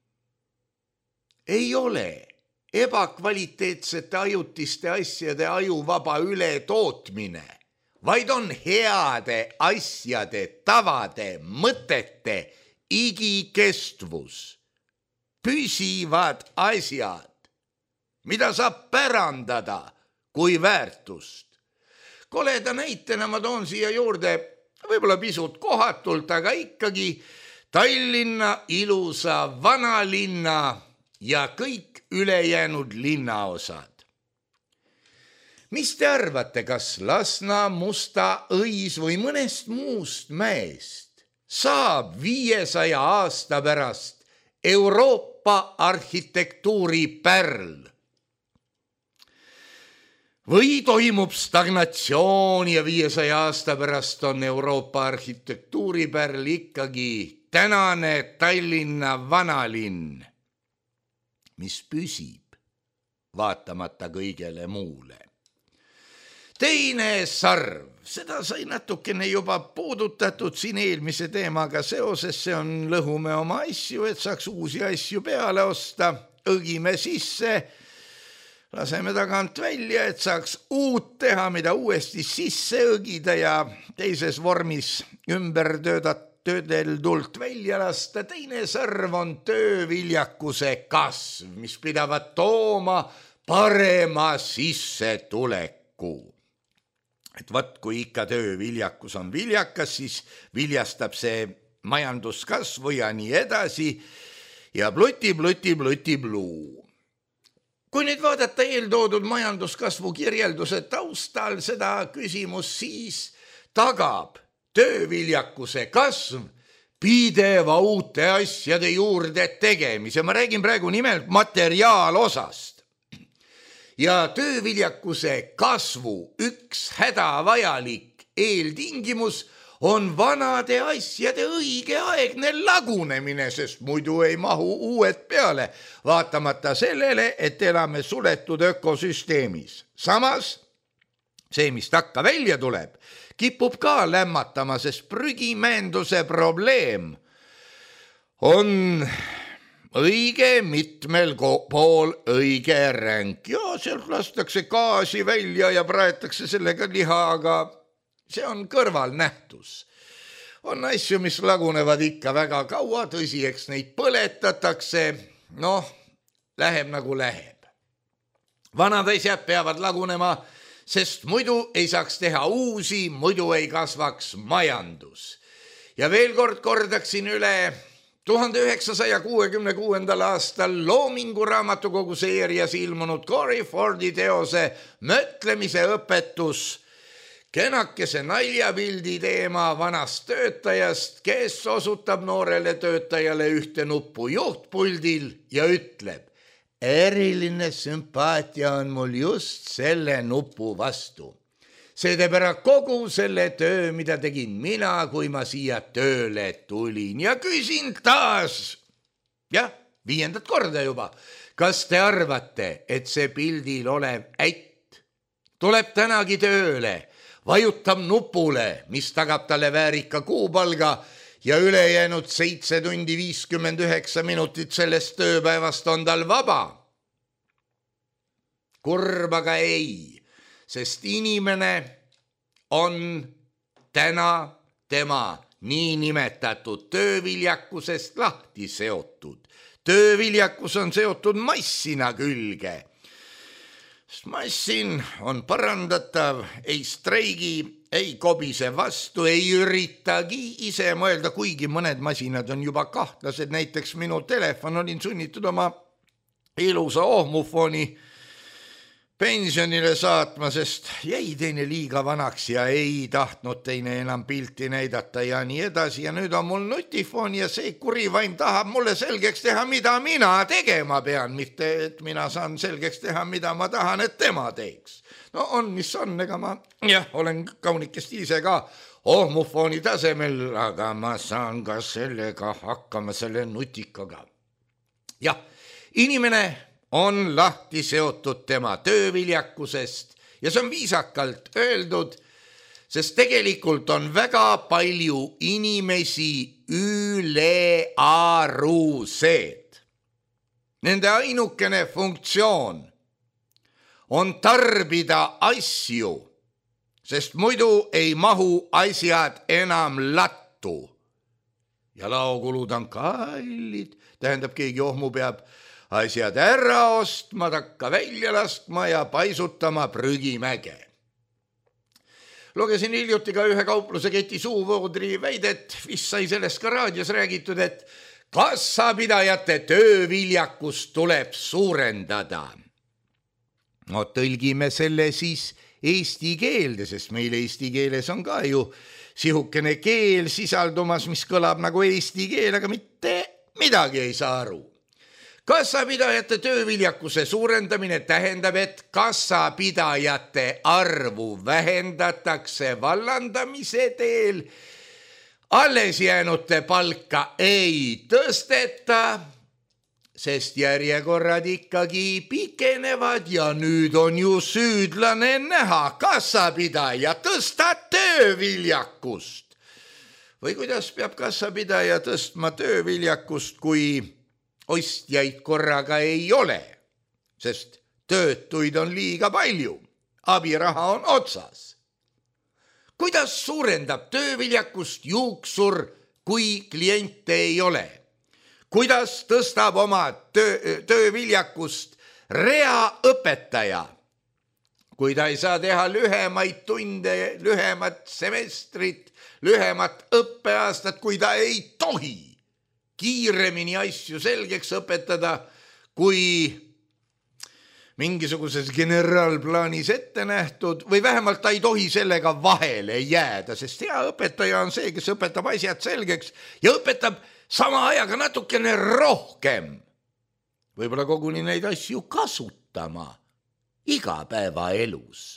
ei ole ebakvaliteetsete ajutiste asjade ajuvaba ületootmine, vaid on heade asjade, tavade, mõtete igikestvus, püsivad asjad, mida saab pärandada kui väärtust. Koleda näitena ma toon siia juurde võib-olla pisut kohatult, aga ikkagi Tallinna ilusa vanalinna ja kõik ülejäänud linnaosad. Mis te arvate, kas Lasna, Musta, Õis või mõnest muust mäest saab 500 aasta pärast Euroopa arhitektuuri pärl? Või toimub stagnatsioon ja 500 aasta pärast on Euroopa arhitektuuri pärl ikkagi tänane Tallinna vanalinn, mis püsib vaatamata kõigele muule. Teine sarv, seda sai natukene juba puudutatud siin eelmise teemaga seoses, see on lõhume oma asju, et saaks uusi asju peale osta, õgime sisse, laseme tagant välja, et saaks uut teha, mida uuesti sisse õgida ja teises vormis ümber töödeldult välja lasta. Teine sarv on tööviljakuse kasv, mis pidavat tooma parema sissetuleku. Et vaat, kui ikka tööviljakus on viljakas, siis viljastab see majanduskasvu ja nii edasi ja pluti-pluti-pluti-pluu. Kui nüüd vaadata eeltoodud majanduskasvu kirjelduse taustal seda küsimus, siis tagab tööviljakuse kasv pideva uute asjade juurde tegemise. Ma räägin praegu nimelt materiaalosast. Ja tööviljakuse kasvu üks hädavajalik eeltingimus on vanade asjade õigeaegne lagunemine, sest muidu ei mahu uued peale, vaatamata sellele, et elame suletud ökosüsteemis. Samas, see, mis takka välja tuleb, kipub ka lämmatama, sest prügimeenduse probleem on õige mitmel pool õige ränk. Ja sealt lastakse gaasi välja ja praetakse sellega liha, aga see on kõrvalnähtus. On asju, mis lagunevad ikka väga kaua, tõsi, eks neid põletatakse, läheb nagu läheb. Vanad asjad peavad lagunema, sest muidu ei saaks teha uusi, muidu ei kasvaks majandus. Ja veel kord kordaksin üle 1966. aastal Loomingu raamatukogu seerias ilmunud Corey Fordi teose Mõtlemise õpetus, kenakese naljapildi teema vanast töötajast, kes osutab noorele töötajale ühte nuppu juhtpuldil ja ütleb: eriline sümpaatia on mul just selle nupu vastu. See teeb ära kogu selle töö, mida tegin mina, kui ma siia tööle tulin. Ja küsin taas, 5. korda juba, kas te arvate, et see pildil olev ätt tuleb tänagi tööle, vajutab nupule, mis tagab talle väärika kuupalga ja ülejäänud 7 tundi 59 minutit sellest tööpäevast on tal vaba? Kurb aga ei, sest inimene on täna tema niinimetatud tööviljakusest lahti seotud. Tööviljakus on seotud massina külge. sest massin on parandatav, ei streigi, ei kobise vastu, ei üritagi ise mõelda, kuigi mõned masinad on juba kahtlased, näiteks minu telefon olin sunnitud oma ilusa ohmufoni pensionile saatma, sest jäi teine liiga vanaks ja ei tahtnud teine enam pilti näidata ja nii edasi ja nüüd on mul nutifon ja see kurivaim tahab mulle selgeks teha, mida mina tegema pean, mitte et mina saan selgeks teha, mida ma tahan, et tema teeks. No on, mis on, ega ma olen kaunikesti ise ka ohmufoni tasemel, aga ma saan ka sellega hakkama, selle nutikaga. Jah, inimene on lahti seotud tema tööviljakusest ja see on viisakalt öeldud, sest tegelikult on väga palju inimesi ülearused. Nende ainukene funktsioon on tarbida asju, sest muidu ei mahu asjad enam lattu. Ja laokulud on kallid, tähendab keegi ohmu peab asjad ära ostma, takka välja laskma ja paisutama prügimäge. Lugesin hiljuti ka ühe kaupluseketi suuvoodri väidet, mis sai sellest ka raadios räägitud, et kassapidajate tööviljakust tuleb suurendada. No tõlgime selle siis eesti keelde, sest meil eesti keeles on ka ju sihukene keel sisaldumas, mis kõlab nagu eesti keel, aga mitte midagi ei saa aru. Kassapidajate tööviljakuse suurendamine tähendab, et kassapidajate arvu vähendatakse vallandamise teel, alles jäänute palka ei tõsteta, sest järjekorrad ikkagi pikenevad ja nüüd on ju süüdlane näha, kassapidaja, tõsta tööviljakust. Või kuidas peab kassapidaja tõstma tööviljakust, kui ostjaid korraga ei ole, sest töötuid on liiga palju, abiraha on otsas. Kuidas suurendab tööviljakust juuksur, kui kliente ei ole? Kuidas tõstab oma tööviljakust reaõpetaja, kui ta ei saa teha lühemaid tunde, lühemat semestrit, lühemat õppeaastat, kui ta ei tohi kiiremini asju selgeks õpetada, kui mingisuguses generaalplaanis ette nähtud, või vähemalt ta ei tohi sellega vahele jääda, sest hea õpetaja on see, kes õpetab asjad selgeks ja õpetab sama ajaga natukene rohkem. Võib-olla koguni neid asju kasutama igapäevaelus.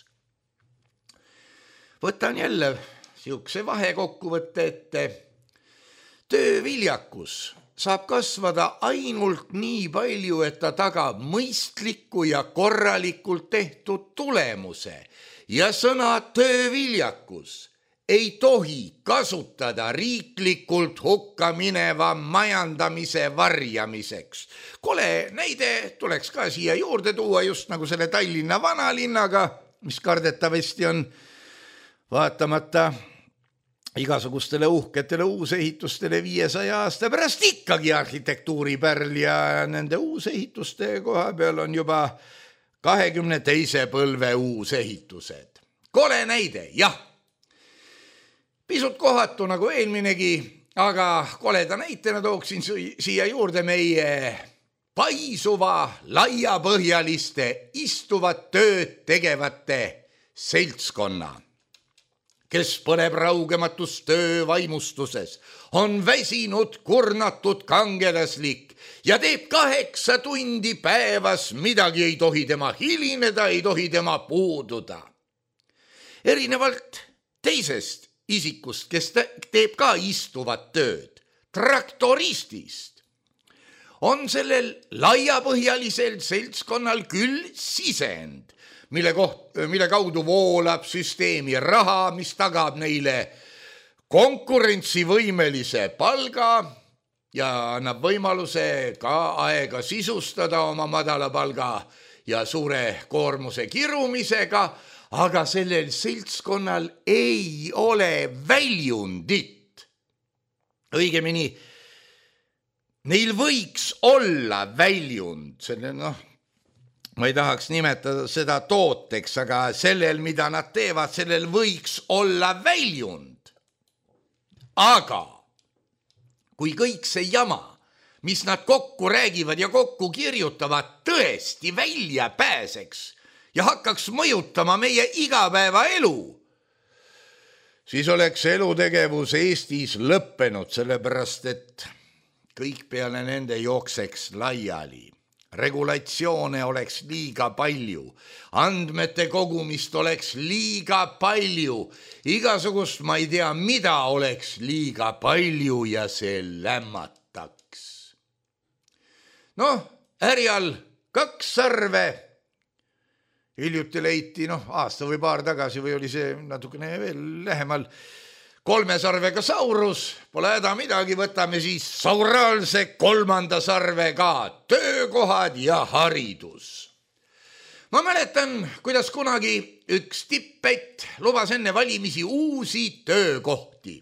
Võtan jälle sihukese vahekokkuvõtte ette. Tööviljakus saab kasvada ainult nii palju, et ta tagab mõistliku ja korralikult tehtud tulemuse ja sõna tööviljakus ei tohi kasutada riiklikult hukka mineva majandamise varjamiseks. Kole näide tuleks ka siia juurde tuua just nagu selle Tallinna vanalinnaga, mis kardetavasti on vaatamata igasugustele uhketele uusehitustele 500 aasta pärast ikkagi arhitektuuripärl ja nende uusehituste koha peal on juba 22. põlve uusehitused. Kole näide, jah. Pisut kohatu nagu eelminegi, aga koleda näitena tooksin siia juurde meie paisuva, laiapõhjaliste, istuvat tööd tegevate seltskonna, kes põleb raugematus töövaimustuses, on väsinud, kurnatud, kangelaslik ja teeb 8 tundi päevas, midagi ei tohi tema hilineda, ei tohi tema puududa. Erinevalt teisest isikust, kes teeb ka istuvat tööd, traktoristist, on sellel laiapõhjalisel seltskonnal küll sisend, mille kaudu voolab süsteemi raha, mis tagab neile konkurentsivõimelise palga ja annab võimaluse ka aega sisustada oma madala palga ja suure koormuse kirumisega, aga sellel seltskonnal ei ole väljundit. Õigemini, neil võiks olla väljund, selle ma ei tahaks nimetada seda tooteks, aga sellel, mida nad teevad, sellel võiks olla väljund. Aga kui kõik see jama, mis nad kokku räägivad ja kokku kirjutavad, tõesti välja pääseks ja hakkaks mõjutama meie igapäevaelu, siis oleks elutegevus Eestis lõppenud, sellepärast et kõik peale nende jookseks laiali. Regulatsioone oleks liiga palju, andmete kogumist oleks liiga palju, igasugust ma ei tea, mida oleks liiga palju ja see lämmataks. Härjal 2 sarve, hiljuti leiti, aasta või paar tagasi või oli see natukene veel lähemal, 3 sarvega saurus, pole häda midagi, võtame siis sauraalse 3. sarvega töökohad ja haridus. Ma mäletan, kuidas kunagi üks tippett lubas enne valimisi uusi töökohti.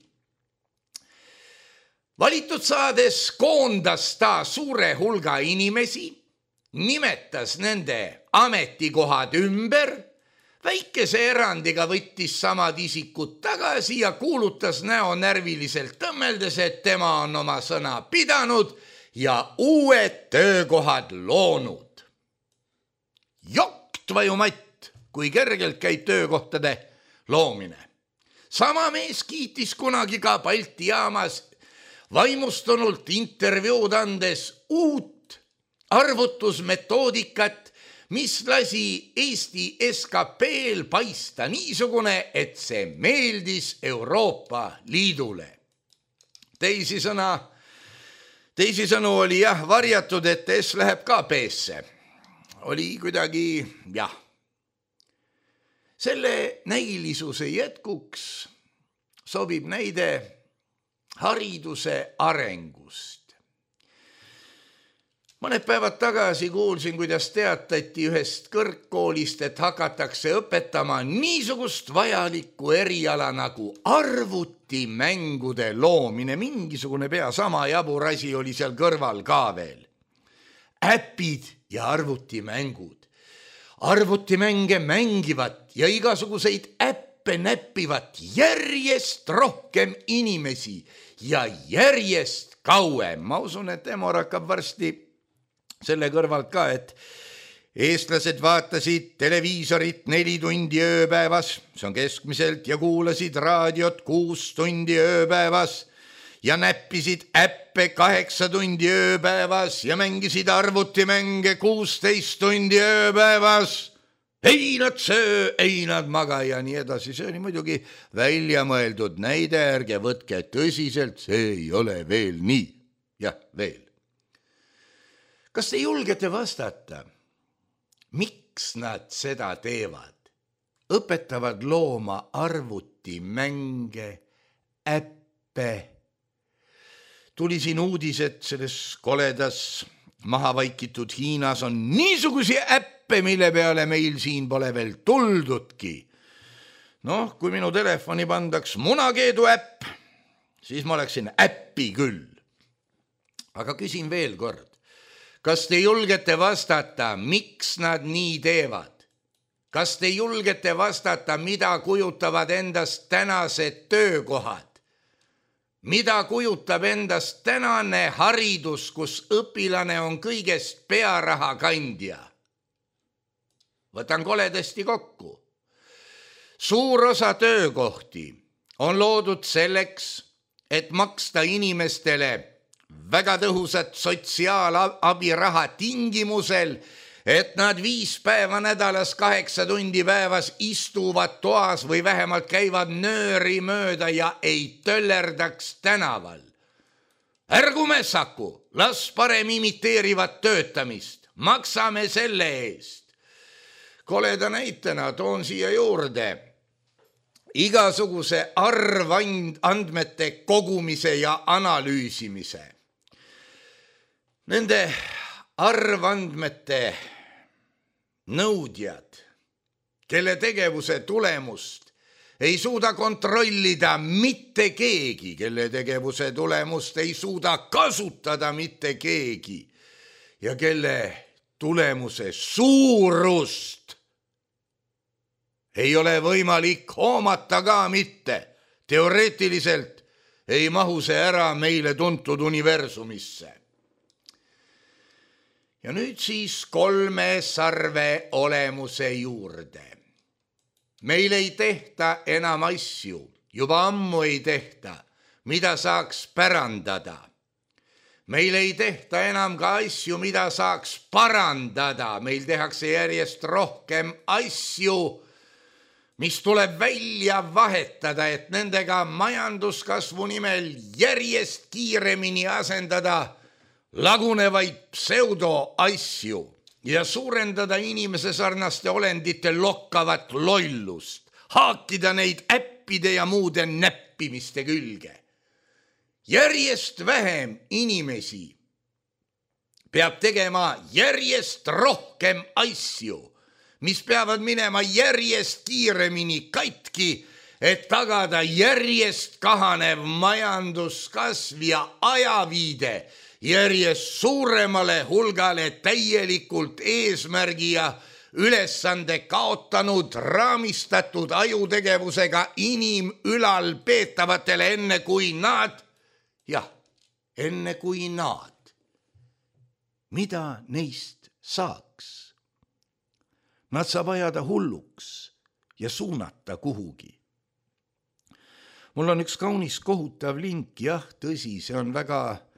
Valitud saades koondas ta suure hulga inimesi, nimetas nende ametikohad ümber, väikese erandiga võttis samad isikud tagasi ja kuulutas näonärviliselt tõmmeldes, et tema on oma sõna pidanud ja uued töökohad loonud. Jokt vajumatt, kui kergelt käib töökohtade loomine. Sama mees kiitis kunagi ka Balti jaamas vaimustunult intervjuud andes uut arvutusmetoodikat, mis lasi Eesti SKP-l paista niisugune, et see meeldis Euroopa Liidule. Teisisõnu oli varjatud, et S läheb ka P-sse. Oli kuidagi, Selle näilisuse jätkuks sobib näide hariduse arengust. Mõned päevad tagasi kuulsin, kuidas teatati ühest kõrgkoolist, et hakatakse õpetama niisugust vajalikku eriala nagu arvutimängude loomine. Mingisugune pea sama jabur asi oli seal kõrval ka veel. Äpid ja arvutimängud. Arvutimänge mängivad ja igasuguseid äppe näppivad järjest rohkem inimesi ja järjest kauem. Ma usun, et Emor hakkab varsti selle kõrvalt ka, et eestlased vaatasid televiisorit 4 tundi ööpäevas, see on keskmiselt, ja kuulasid raadiot 6 tundi ööpäevas ja näppisid äppe 8 tundi ööpäevas ja mängisid arvutimänge 16 tundi ööpäevas. Ei nad söö, ei nad maga ja nii edasi. See oli muidugi välja mõeldud näide, ärge võtke tõsiselt, see ei ole veel nii. Jah, veel. Kas te julgete vastata, miks nad seda teevad? Õpetavad looma arvutimänge, äppe. Tuli siin uudis, et selles koledas maha vaikitud Hiinas on niisugusi äppe, mille peale meil siin pole veel tuldudki. Kui minu telefoni pandaks munakeedu äpp, siis ma oleksin äppi küll. Aga küsin veel kord. Kas te julgete vastata, miks nad nii teevad? Kas te julgete vastata, mida kujutavad endast tänased töökohad? Mida kujutab endast tänane haridus, kus õpilane on kõigest pearaha kandja? Võtan koledasti kokku. Suur osa töökohti on loodud selleks, et maksta inimestele väga tõhusat sotsiaalabiraha tingimusel, et nad 5 päeva nädalas 8 tundi päevas istuvad toas või vähemalt käivad nööri mööda ja ei töllerdaks tänaval. Ärgu mässaku, las parem imiteerivad töötamist, maksame selle eest. Koleda näitena toon siia juurde igasuguse arvandmete kogumise ja analüüsimise. Nende arvandmete nõudjad, kelle tegevuse tulemust ei suuda kontrollida mitte keegi, kelle tegevuse tulemust ei suuda kasutada mitte keegi ja kelle tulemuse suurust ei ole võimalik hoomata ka mitte. Teoreetiliselt ei mahu see ära meile tuntud universumisse. Ja nüüd siis 3 sarve olemuse juurde. Meil ei tehta enam asju, juba ammu ei tehta, mida saaks pärandada. Meil ei tehta enam ka asju, mida saaks parandada. Meil tehakse järjest rohkem asju, mis tuleb välja vahetada, et nendega majanduskasvu nimel järjest kiiremini asendada lagunevaid pseudoasju ja suurendada inimese sarnaste olendite lokkavat lollust, haakida neid äppide ja muude näppimiste külge. Järjest vähem inimesi peab tegema järjest rohkem asju, mis peavad minema järjest kiiremini katki, et tagada järjest kahanev majanduskasv ja ajaviide järjest suuremale hulgale täielikult eesmärgi ja ülesande kaotanud raamistatud ajutegevusega inimülal peetavatele enne kui nad. Mida neist saaks? Nad saab ajada hulluks ja suunata kuhugi. Mul on üks kaunis kohutav link, tõsi, see on väga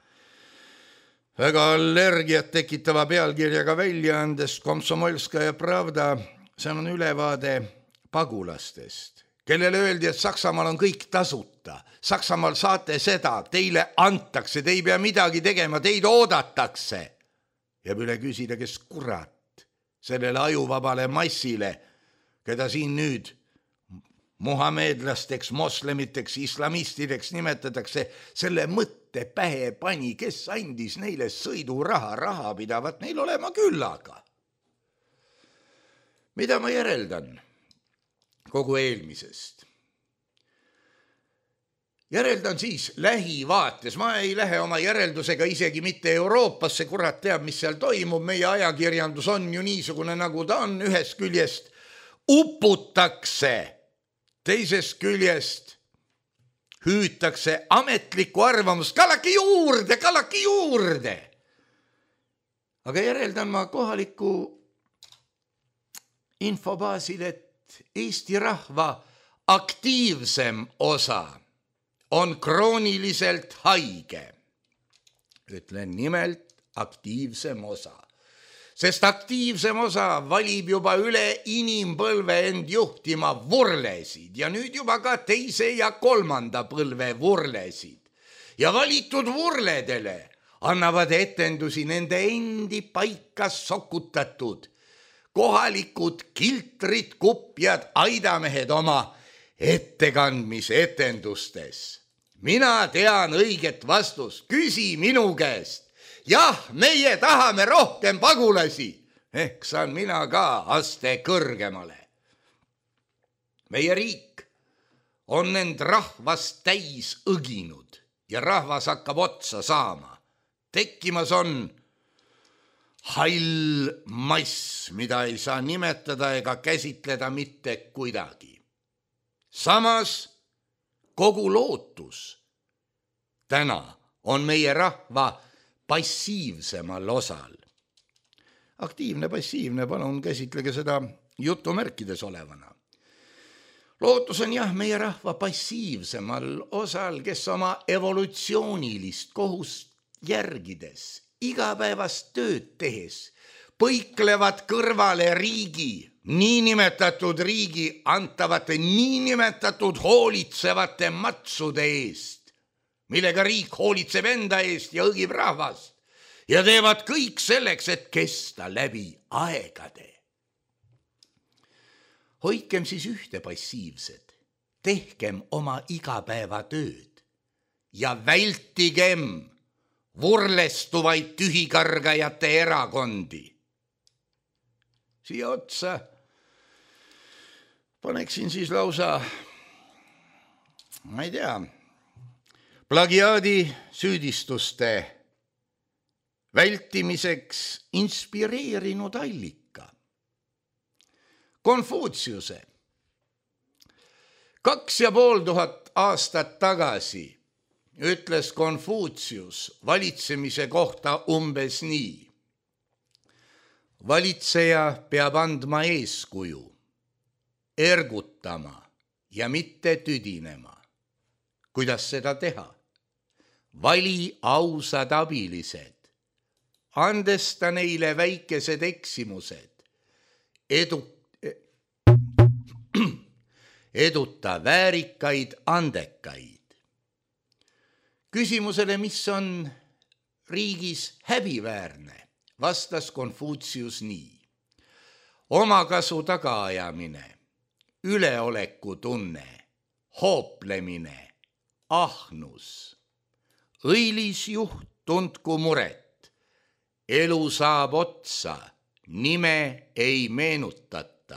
allergiat tekitava pealkirjaga väljaandest Komsomolskaja Pravda. See on ülevaade pagulastest, kellele öeldi, et Saksamaal on kõik tasuta. Saksamaal saate seda, teile antakse, te ei pea midagi tegema, teid oodatakse. Jääb üle küsida, kes kurat sellele ajuvabale massile, keda siin nüüd muhamedlasteks, moslemiteks, islamistideks nimetatakse, selle mõtte pähe pani, kes andis neile sõiduraha pidavat neil olema küllaga. Mida ma järeldan kogu eelmisest? Järeldan siis lähivaates. Ma ei lähe oma järeldusega isegi mitte Euroopasse, kurat teab, mis seal toimub. Meie ajakirjandus on ju niisugune, nagu ta on. Ühest küljest uputakse, teisest küljest hüütakse ametlikku arvamust. Kalaki juurde! Aga järeldan ma kohaliku infobaasil, et Eesti rahva aktiivsem osa on krooniliselt haige. Ütlen nimelt aktiivsem osa. Sest aktiivsem osa valib juba üle inimpõlve end juhtima vurlesid ja nüüd juba ka 2. ja 3. põlve vurlesid. Ja valitud vurledele annavad etendusi nende endi paika sokutatud kohalikud kiltrid, kupjad, aidamehed oma ettekandmisetendustes. Mina tean õiget vastust, küsi minu käest. Jah, meie tahame rohkem pagulasi. Ehk saan mina ka aste kõrgemale. Meie riik on end rahvast täis õginud ja rahvas hakkab otsa saama. Tekkimas on hall mass, mida ei saa nimetada ega käsitleda mitte kuidagi. Samas kogu lootus täna on meie rahva passiivsemal osal. Aktiivne, passiivne, palun käsitlege seda jutumärkides olevana. Lootus on meie rahva passiivsemal osal, kes oma evolutsioonilist kohust järgides, igapäevast tööd tehes, põiklevad kõrvale riigi, niinimetatud riigi antavate, niinimetatud hoolitsevate matsude eest, millega riik hoolitseb enda eest ja õgib rahvast ja teevad kõik selleks, et kesta läbi aegade. Hoidkem siis ühte passiivsed, tehkem oma igapäevatööd ja vältigem vurlestuvaid tühikargajate erakondi. Siia otsa paneksin siis lausa, ma ei tea, plagiaadi süüdistuste vältimiseks inspireerinud allika. Konfutsiuse 2500 aastat tagasi ütles Konfutsius valitsemise kohta umbes nii. Valitseja peab andma eeskuju, ergutama ja mitte tüdinema. Kuidas seda teha? Vali ausad abilised, andesta neile väikesed eksimused, eduta väärikaid andekaid. Küsimusele, mis on riigis häbiväärne, vastas Konfutsius nii. Omakasu tagaajamine, üleoleku tunne, hooplemine, ahnus. Õilis juht tundku muret, elu saab otsa, nime ei meenutata.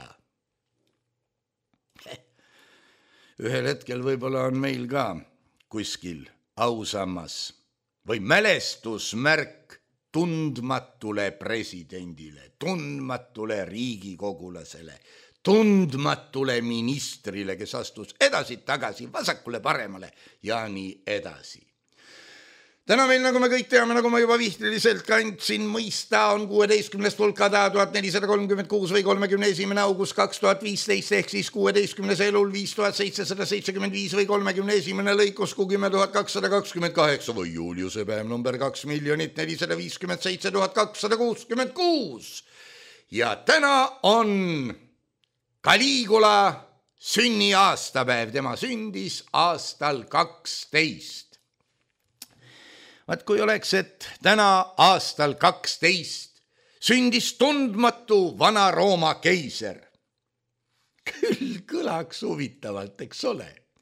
Ühel hetkel võib-olla on meil ka kuskil ausammas või mälestusmärk tundmatule presidendile, tundmatule riigikogulasele, tundmatule ministrile, kes astus edasi-tagasi, vasakule paremale ja nii edasi. Täna meil, nagu me kõik teame, nagu ma juba vihtiliselt kandsin mõista, on 16. pulkada 1436 või 31. august 2015 ehk siis 16. elul 5775 või 31. lõikus 10228 või Juliuse päev number 2 457 266. Ja täna on Caligula sünniaastapäev, tema sündis aastal 12. Vaat kui oleks, et täna aastal 12 sündis tundmatu Vana-Rooma keiser. Küll kõlaks huvitavalt, eks ole.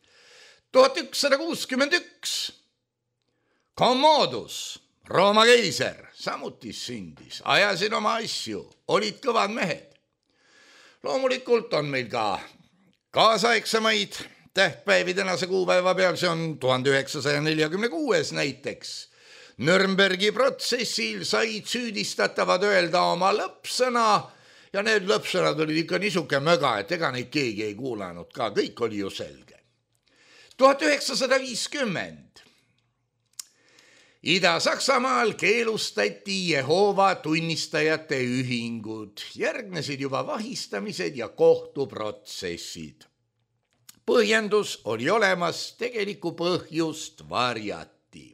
1161 Commodus, Rooma keiser, samuti sündis, ajasid oma asju, olid kõvad mehed. Loomulikult on meil ka kaasaegsemaid tähtpäevi tänase kuupäeva peal, see on 1946 näiteks. Nürnbergi protsessil said süüdistatavad öelda oma lõppsõna ja need lõppsõnad olid ikka niisuke möga, et ega neid keegi ei kuulanud ka, kõik oli ju selge. 1950 Ida-Saksamaal keelustati Jehoova tunnistajate ühingud, järgnesid juba vahistamised ja kohtuprotsessid. Põhjendus oli olemas, tegelikku põhjust varjati.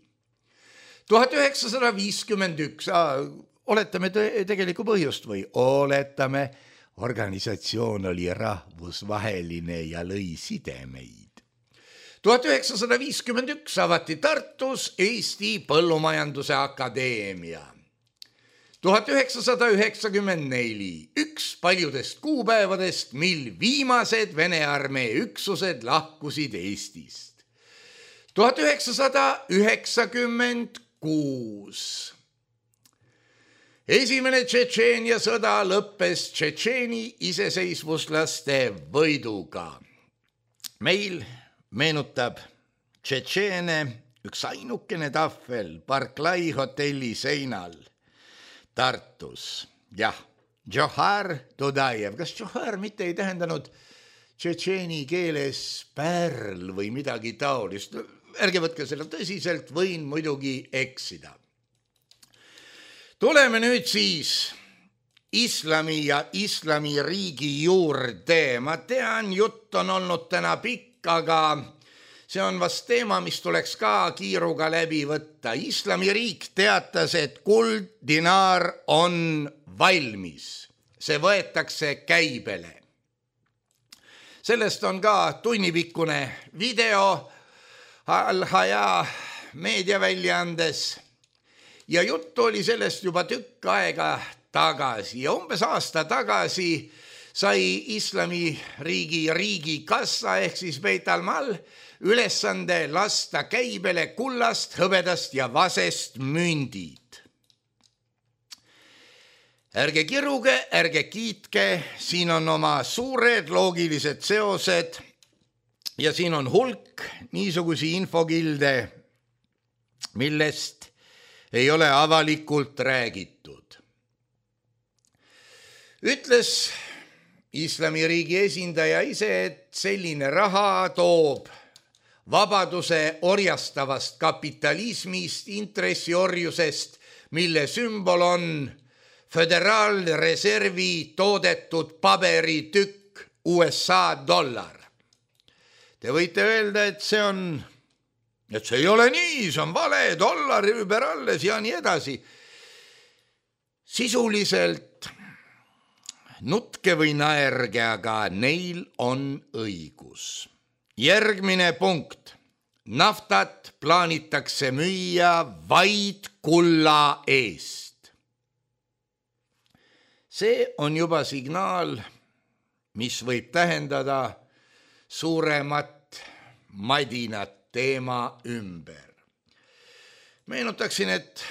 1951, oletame tegelikku põhjust või oletame, organisatsioon oli rahvusvaheline ja lõi sidemeid. 1951 avati Tartus Eesti Põllumajanduse Akadeemia. 1994 üks paljudest kuupäevadest, mil viimased Vene armee üksused lahkusid Eestist. 1996 esimene Tšetšeenia sõda lõppes Tšetšeeni iseseisvuslaste võiduga. Meil meenutab Tšetšeene üks ainukene tahvel Barclay hotelli seinal Tartus. Jah, Džohar Dudajev. Kas Džohar mitte ei tähendanud tšetšeeni keeles pärl või midagi taolist? Ärge võtke seda tõsiselt, võin muidugi eksida. Tuleme nüüd siis islami ja islamiriigi juurde. Ma tean, jutt on olnud täna pikk, aga see on vast teema, mis tuleks ka kiiruga läbi võtta. Islamiriik teatas, et kulddinar on valmis. See võetakse käibele. Sellest on ka tunnipikkune video Al-Haya meediaväljaandes ja juttu oli sellest juba tükk aega tagasi ja umbes aasta tagasi sai islamiriigi riigikassa ehk siis Beit al-Mal ülesande lasta käibele kullast, hõbedast ja vasest mündid. Ärge kiruge, ärge kiitke, siin on oma suured loogilised seosed ja siin on hulk niisugusi infokilde, millest ei ole avalikult räägitud. Ütles Islamiriigi esindaja ise, et selline raha toob vabaduse orjastavast kapitalismist, intressiorjusest, mille sümbol on Föderaalreservi toodetud paberitükk USA $. Te võite öelda, et see ei ole nii, see on vale, $, ümber alles ja nii edasi. Sisuliselt nutke või naerge, aga neil on õigus. Järgmine punkt. Naftat plaanitakse müüa vaid kulla eest. See on juba signaal, mis võib tähendada suuremat madinat teema ümber. Meenutaksin, et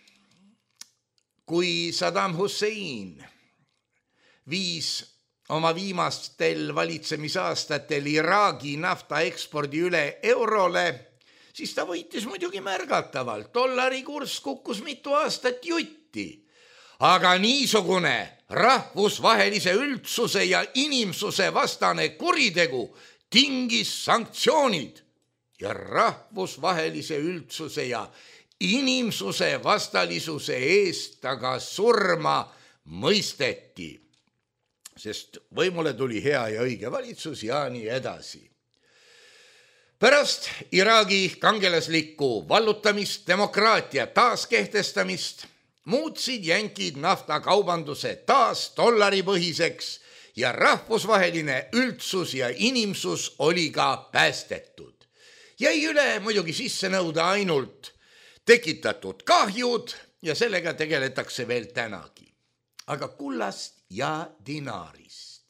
kui Saddam Hussein viis oma viimastel valitsemisaastatel Iraagi nafta ekspordi üle eurole, siis ta võitis muidugi märgatavalt. $, kurss kukkus mitu aastat jutti. Aga niisugune rahvusvahelise üldsuse ja inimsuse vastane kuritegu tingis sanktsioonid ja rahvusvahelise üldsuse ja inimsuse vastalisuse eest taga surma mõisteti, sest võimule tuli hea ja õige valitsus ja nii edasi. Pärast Iraagi kangelaslikku vallutamist, demokraatia taaskehtestamist muutsid jänkid naftakaubanduse taas $-põhiseks ja rahvusvaheline üldsus ja inimsus oli ka päästetud. Jäi üle muidugi sisse nõuda ainult tekitatud kahjud ja sellega tegeletakse veel tänagi. Aga kullast ja dinaarist.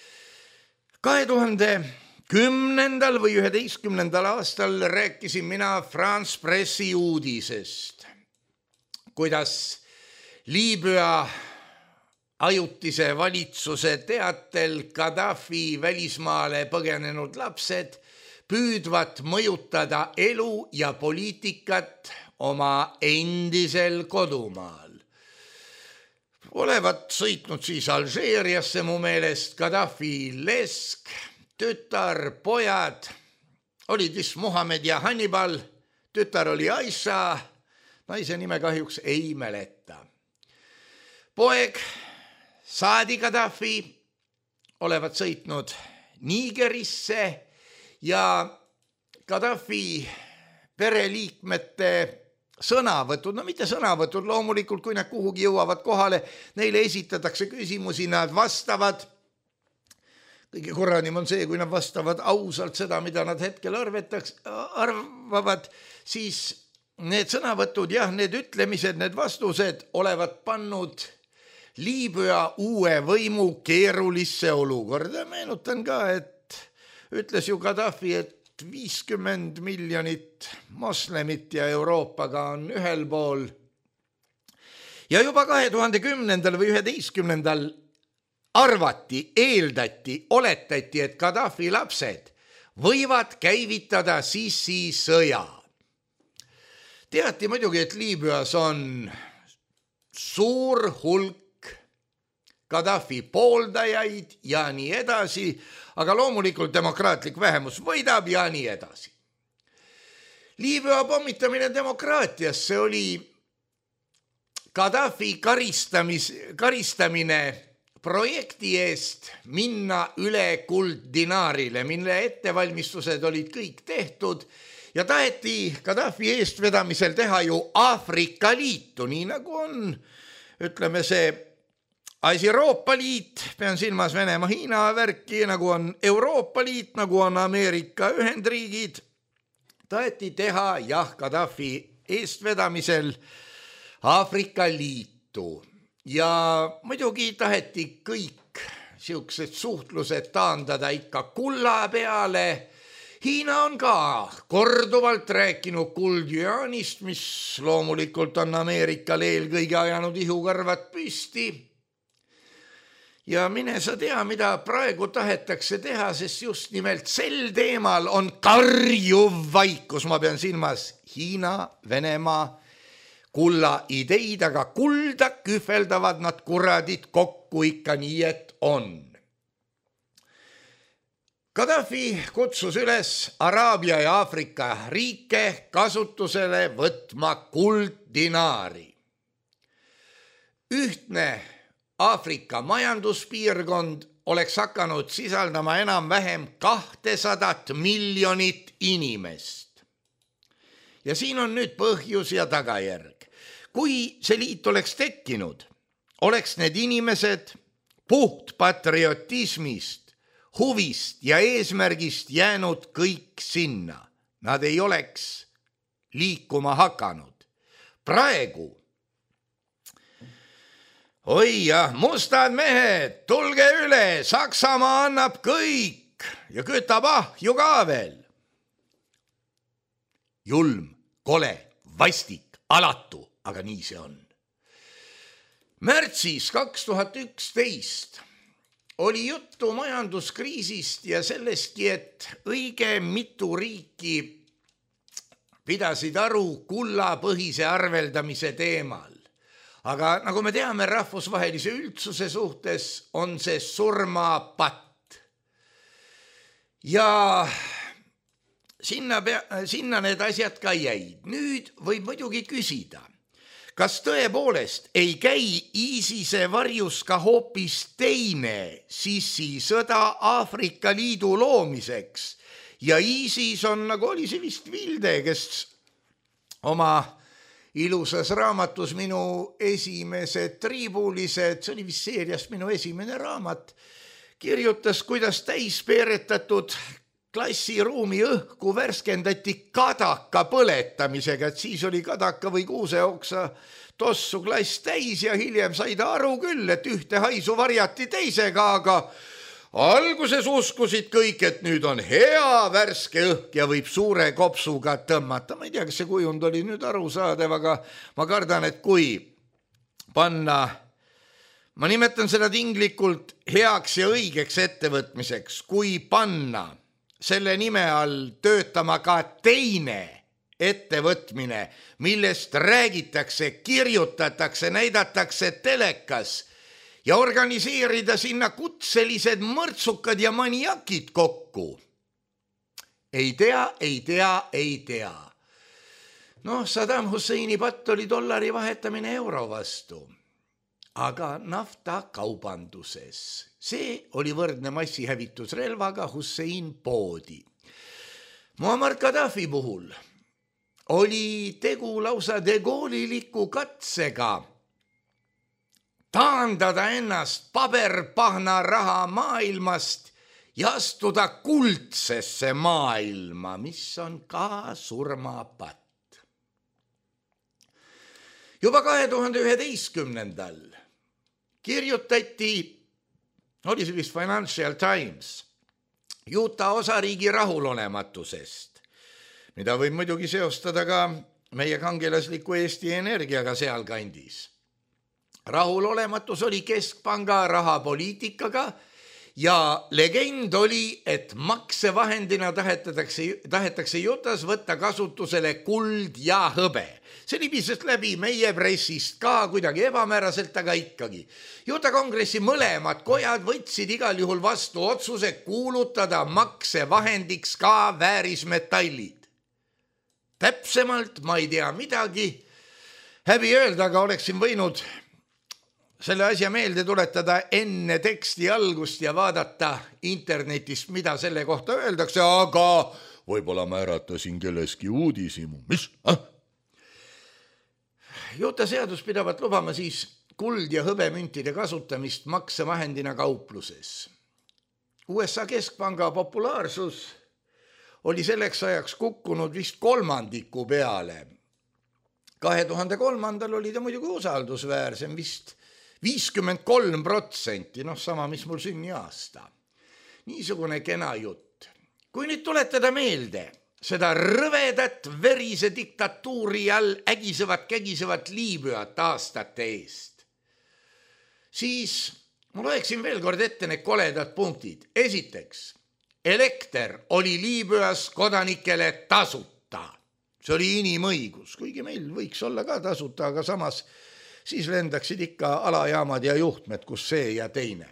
2010. või 11. aastal rääkisin mina France Pressi uudisest, kuidas Liibüa ajutise valitsuse teatel Gaddafi välismaale põgenenud lapsed püüdvat mõjutada elu ja poliitikat oma endisel kodumaal. Olevat sõitnud siis Alžeeriasse mu meelest Gaddafi lesk, tütar, pojad, olid vist Muhamed ja Hannibal, tütar oli Aisha, naise nime kahjuks ei mäleta. Poeg Saadi Gaddafi olevat sõitnud Nigerisse ja Gaddafi pereliikmete sõnavõtud, no mitte sõnavõtud, loomulikult kui nad kuhugi jõuavad kohale, neile esitatakse küsimusi, nad vastavad. Kõige korranim on see, kui nad vastavad ausalt seda, mida nad hetkel arvavad, siis need sõnavõtud, jah, need ütlemised, need vastused olevat pannud Liibüa uue võimu keerulisse olukorda. Meenutan ka, et ütles ju Gaddafi, et 50 miljonit moslemit ja Euroopaga on ühel pool. Ja juba 2010. või 11. arvati, eeldati, oletati, et Gaddafi lapsed võivad käivitada sissisõja. Teati muidugi, et Liibüas on suur hulk Gaddafi pooldajaid ja nii edasi, aga loomulikult demokraatlik vähemus võidab ja nii edasi. Liibüa pommitamine demokraatiasse oli Gaddafi karistamine projekti eest minna üle kulddinaarile, mille ettevalmistused olid kõik tehtud ja taheti Gaddafi eestvedamisel teha ju Aafrika liitu, nii nagu on, ütleme see Euroopa Liit, pean silmas Venemaa, Hiina värki, nagu on Euroopa Liit, nagu on Ameerika Ühendriigid, taheti teha, jah, Gaddafi eestvedamisel Aafrika liitu ja muidugi taheti kõik siuksed suhtlused taandada ikka kulla peale. Hiina on ka korduvalt rääkinud kuldjuaanist, mis loomulikult on Ameerikal eelkõige ajanud ihukarvad püsti. Ja mine sa tea, mida praegu tahetakse teha, sest just nimelt sel teemal on karjuv vaikus, ma pean silmas Hiina, Venemaa, kulla ideid, aga kulda kühveldavad nad kuradid kokku ikka nii, et on. Gaddafi kutsus üles Araabia ja Aafrika riike kasutusele võtma kulddinaari. Ühtne Aafrika majanduspiirkond oleks hakanud sisaldama enam-vähem 200 miljonit inimest. Ja siin on nüüd põhjus ja tagajärg. Kui see liit oleks tekkinud, oleks need inimesed puht patriotismist, huvist ja eesmärgist jäänud kõik sinna. Nad ei oleks liikuma hakanud. Praegu oi jah, mustad mehed, tulge üle, Saksamaa annab kõik ja kütab ahju ka veel. Julm, kole, vastik, alatu, aga nii see on. Märtsis 2011 oli juttu majanduskriisist ja sellestki, et õige mitu riiki pidasid aru kullapõhise arveldamise teemal. Aga nagu me teame, rahvusvahelise üldsuse suhtes on see surmapatt. Ja sinna need asjad ka jäid. Nüüd võib muidugi küsida, kas tõepoolest ei käi ISISe varjus ka hoopis teine sissisõda Aafrika Liidu loomiseks ja ISIS on, nagu oli see vist Vilde, kes oma ilusas raamatus Minu esimesed triibulised, see oli vist seeriast Minu esimene raamat, kirjutas, kuidas täispeeretatud klassiruumi õhku värskendati kadaka põletamisega, et siis oli kadaka või kuuseoksa tossu klass täis ja hiljem sai ta aru küll, et ühte haisu varjati teisega, aga alguses uskusid kõik, et nüüd on hea värske õhk ja võib suure kopsuga tõmmata. Ma ei tea, kas see kujund oli nüüd arusaadav, aga ma kardan, et kui panna, ma nimetan seda tinglikult heaks ja õigeks ettevõtmiseks, kui panna selle nime all töötama ka teine ettevõtmine, millest räägitakse, kirjutatakse, näidatakse telekas, ja organiseerida sinna kutselised mõrtsukad ja maniakid kokku. Ei tea. Saddam Husseini patt oli dollari vahetamine euro vastu, aga naftakaubanduses. See oli võrdne massihävitusrelvaga Hussein poodi. Muammar Gaddafi puhul oli tegu lausa de Gauliliku katsega taandada ennast paberpahna raha maailmast ja astuda kuldsesse maailma, mis on ka surmapatt. Juba 2011. kirjutati, oli see vist Financial Times, Utah osariigi rahulolematusest, mida võib muidugi seostada ka meie kangelasliku Eesti Energiaga sealkandis. Rahulolematus oli keskpanga rahapoliitikaga ja legend oli, et maksevahendina tahetakse Utahs võtta kasutusele kuld ja hõbe. See libises läbi meie pressist ka kuidagi ebamääraselt, aga ikkagi. Utah kongressi mõlemad kojad võtsid igal juhul vastu otsuse kuulutada maksevahendiks ka väärismetallid. Täpsemalt ma ei tea midagi. Häbi öelda, aga oleksin võinud selle asja meelde tuletada enne teksti algust ja vaadata internetist, mida selle kohta öeldakse, aga võib-olla määratasin kelleski uudisimu. Mis? Utah seadus pidavat lubama siis kuld- ja hõbemüntide kasutamist maksevahendina kaupluses. USA keskpanga populaarsus oli selleks ajaks kukkunud vist 3% peale. 2003. oli ta muidugi usaldusväärsem, vist 53%, sama, mis mul sünniaasta. Niisugune kena jutt. Kui nüüd tuletada meelde seda rõvedat verise diktatuuri all kägisevat Liibüat aastate eest, siis ma loeksin veel kord ette need koledad punktid. Esiteks, elekter oli Liibüas kodanikele tasuta. see oli inimõigus, kuigi meil võiks olla ka tasuta, aga samas siis lendaksid ikka alajaamad ja juhtmed, kus see ja teine.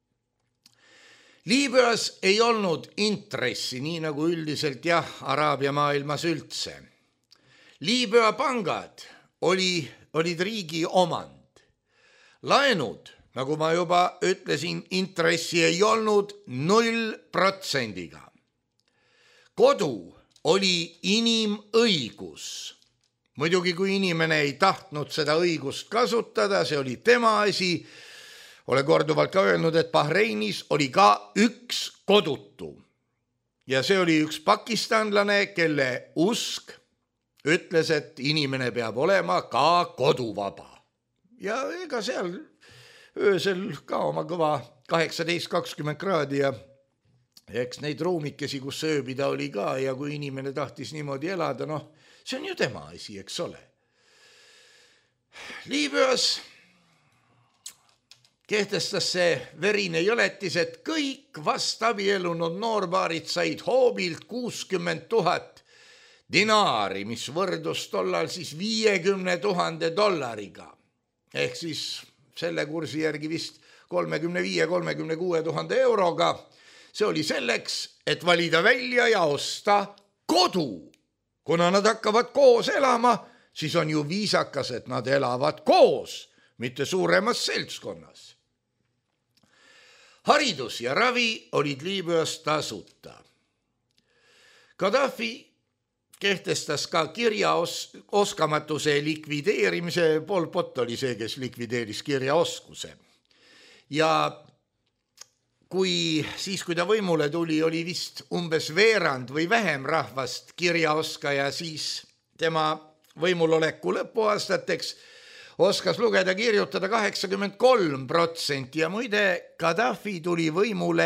Liibüas ei olnud intressi, nii nagu üldiselt Araabia maailmas üldse. Liibüa pangad olid riigi omand. Laenud, nagu ma juba ütlesin, intressi ei olnud 0%. Kodu oli inimõigus. Muidugi, kui inimene ei tahtnud seda õigust kasutada, see oli tema asi. Olen korduvalt ka öelnud, et Bahreinis oli ka üks kodutu. Ja see oli üks pakistanlane, kelle usk ütles, et inimene peab olema ka koduvaba. Ja ega seal öösel ka oma kõva 18-20 kraadi ja eks neid ruumikesi, kus ööbida oli ka ja kui inimene tahtis niimoodi elada, see on ju tema asi, eks ole. Liibüas kehtestas see verine jõletis, et kõik vastabielunud noorbaarid said hoobilt 60 000 dinaari, mis võrdus tollal siis $50,000. Ehk siis selle kursi järgi vist 35-36 000 euroga. See oli selleks, et valida välja ja osta kodu. Kuna nad hakkavad koos elama, siis on ju viisakas, et nad elavad koos, mitte suuremas seltskonnas. Haridus ja ravi olid Liibüas tasuta. Gaddafi kehtestas ka kirjaoskamatuse likvideerimise, Pol Pot oli see, kes likvideeris kirjaoskuse. Ja kui ta võimule tuli, oli vist umbes veerand või vähem rahvast kirjaoskaja, siis tema võimuloleku lõpuaastateks oskas lugeda, kirjutada 83% ja muide Gaddafi tuli võimule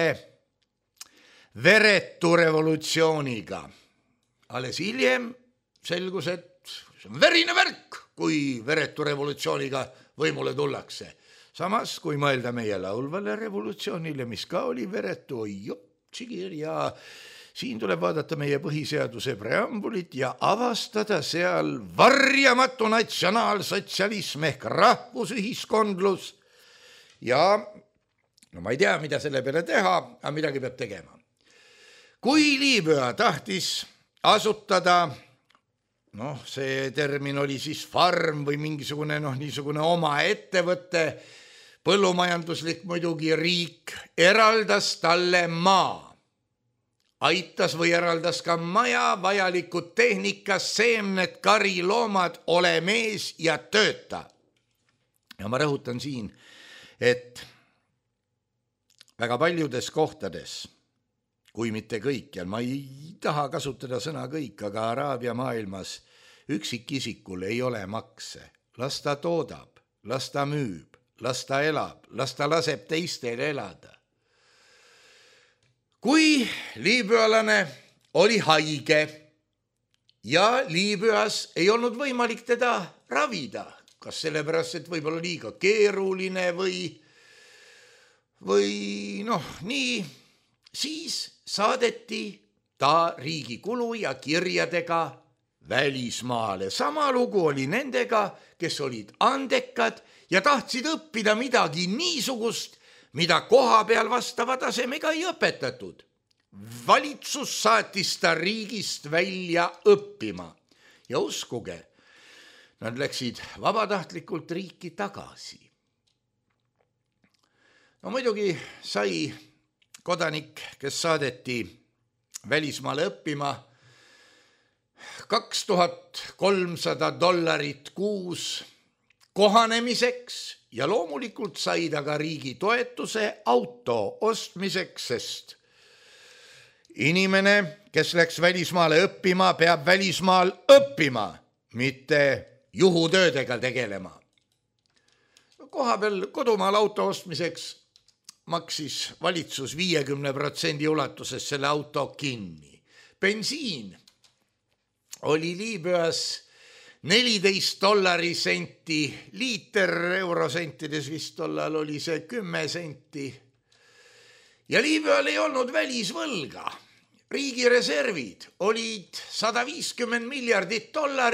veretu revolutsiooniga. Alles hiljem selgus, et see on verine värk, kui veretu revolutsiooniga võimule tullakse. Samas, kui mõelda meie laulvale revolutsioonile, mis ka oli veretu, ja siin tuleb vaadata meie põhiseaduse preambulit ja avastada seal varjamatu natsionaalsotsialism ehk rahvusühiskondlus. Ja ma ei tea, mida selle peale teha, aga midagi peab tegema. Kui Liibüa tahtis asutada, see termin oli siis farm või mingisugune niisugune oma ettevõtte, põllumajanduslik muidugi riik eraldas talle maa. Aitas või eraldas ka maja, vajalikud tehnika, seemned, kariloomad, ole mees ja tööta. Ja ma rõhutan siin, et väga paljudes kohtades, kui mitte kõikjal, ma ei taha kasutada sõna kõik, aga Araabia maailmas üksikisikul ei ole makse. Las ta toodab, las ta müüb, las ta elab, las ta laseb teistel elada. Kui liibüalane oli haige ja Liibüas ei olnud võimalik teda ravida, kas sellepärast, et võib-olla liiga keeruline või nii, siis saadeti ta riigi kulu ja kirjadega välismaale. Sama lugu oli nendega, kes olid andekad ja tahtsid õppida midagi niisugust, mida koha peal vastava tasemega ei õpetatud. Valitsus saatis ta riigist välja õppima ja uskuge, nad läksid vabatahtlikult riiki tagasi. Muidugi sai kodanik, kes saadeti välismaale õppima, $2300 kuus kohanemiseks ja loomulikult sai ta ka riigi toetuse auto ostmiseks, sest inimene, kes läks välismaale õppima, peab välismaal õppima, mitte juhutöödega tegelema. Koha peal kodumaal auto ostmiseks maksis valitsus 50% ulatuses selle auto kinni. Bensiin oli Liibüas $14 liiter, eurosentides vist tollal oli see 10 senti. Ja Liibüal ei olnud välisvõlga. riigireservid olid $150 miljardit.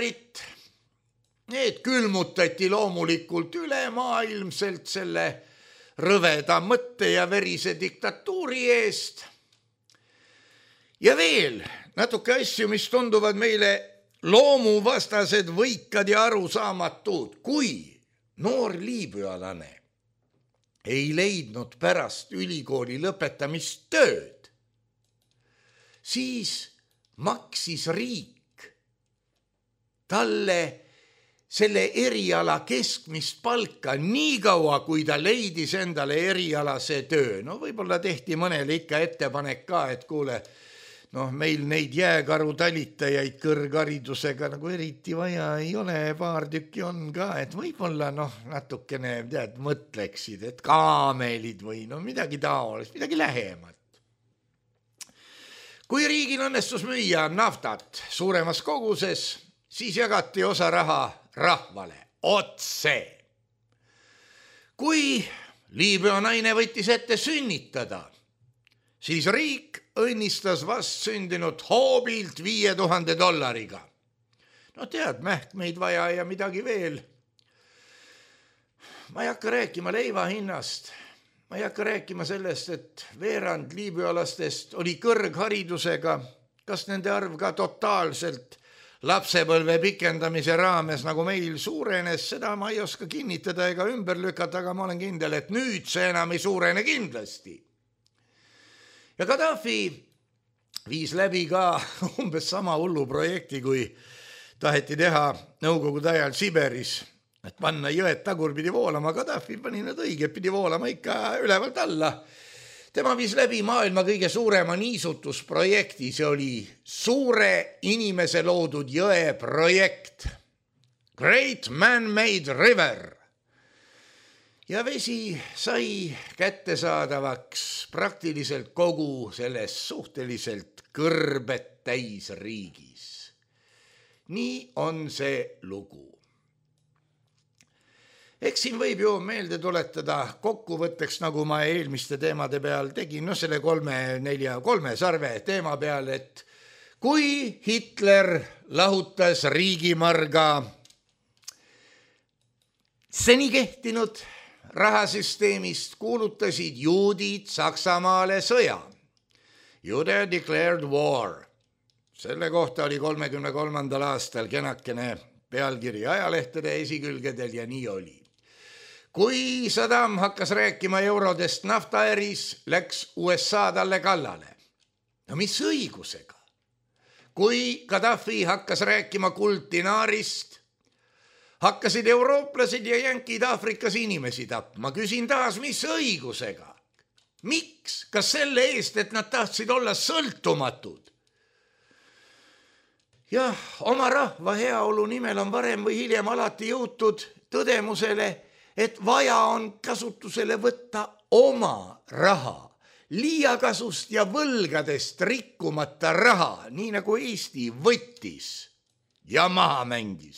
Need külmutati loomulikult ülemaailmselt selle rõveda mõtte ja verise diktatuuri eest. Ja veel natuke asju, mis tunduvad meile loomuvastased, võikad ja arusaamatud. Kui noor liibüalane ei leidnud pärast ülikooli lõpetamist tööd, siis maksis riik talle selle eriala keskmist palka nii kaua, kui ta leidis endale erialase töö. No võib-olla tehti mõnele ikka ettepanek ka, et kuule, meil neid jääkarutalitajaid kõrgharidusega nagu eriti vaja ei ole, paar tükki on ka, et võib-olla natukene mõtleksid, et kaamelid või midagi taolist, midagi lähemat. Kui riigil õnnestus müüa naftat suuremas koguses, siis jagati osa raha rahvale otse. Kui Liibüa naine võttis ette sünnitada, siis riik õnnistas vastsündinud hoobilt $5000. Tead, mähkmeid vaja ja midagi veel. Ma ei hakka rääkima leiva hinnast. Ma ei hakka rääkima sellest, et veerand liibüalastest oli kõrgharidusega. Kas nende arv ka totaalselt lapsepõlve pikendamise raames nagu meil suurenes, seda ma ei oska kinnitada ega ümber lükata, aga ma olen kindel, et nüüd see enam ei suurene kindlasti. Ja Gaddafi viis läbi ka umbes sama hullu projekti, kui taheti teha Nõukogude ajal Siberis, et panna jõed tagurpidi voolama. Gaddafi pani nad õiget pidi voolama ikka ülevalt alla. Tema viis läbi maailma kõige suurema niisutusprojekti, see oli suure inimese loodud jõe projekt. Great Man-Made River. Ja vesi sai kättesaadavaks praktiliselt kogu selles suhteliselt kõrbet täis riigis. Nii on see lugu. Eks siin võib ju meelde tuletada kokkuvõtteks, nagu ma eelmiste teemade peal tegin, selle 3 sarve teema peal, et kui Hitler lahutas riigimarga seni kehtinud rahasüsteemist, kuulutasid juudid Saksamaale sõja. Jude declared war. Selle kohta oli 33. aastal kenakene pealkiri ajalehtede esikülgedel ja nii oli. Kui Saddam hakkas rääkima eurodest naftaäris, läks USA talle kallale. No mis õigusega? Kui Gaddafi hakkas rääkima kulddinaarist, hakkasid eurooplased ja jänkid Aafrikas inimesi tapma. Küsin taas, mis õigusega? Miks? Kas selle eest, et nad tahtsid olla sõltumatud? Jah, oma rahva heaolu nimel on varem või hiljem alati jõutud tõdemusele, et vaja on kasutusele võtta oma raha, liiakasust ja võlgadest rikkumata raha, nii nagu Eesti võttis ja maha mängis.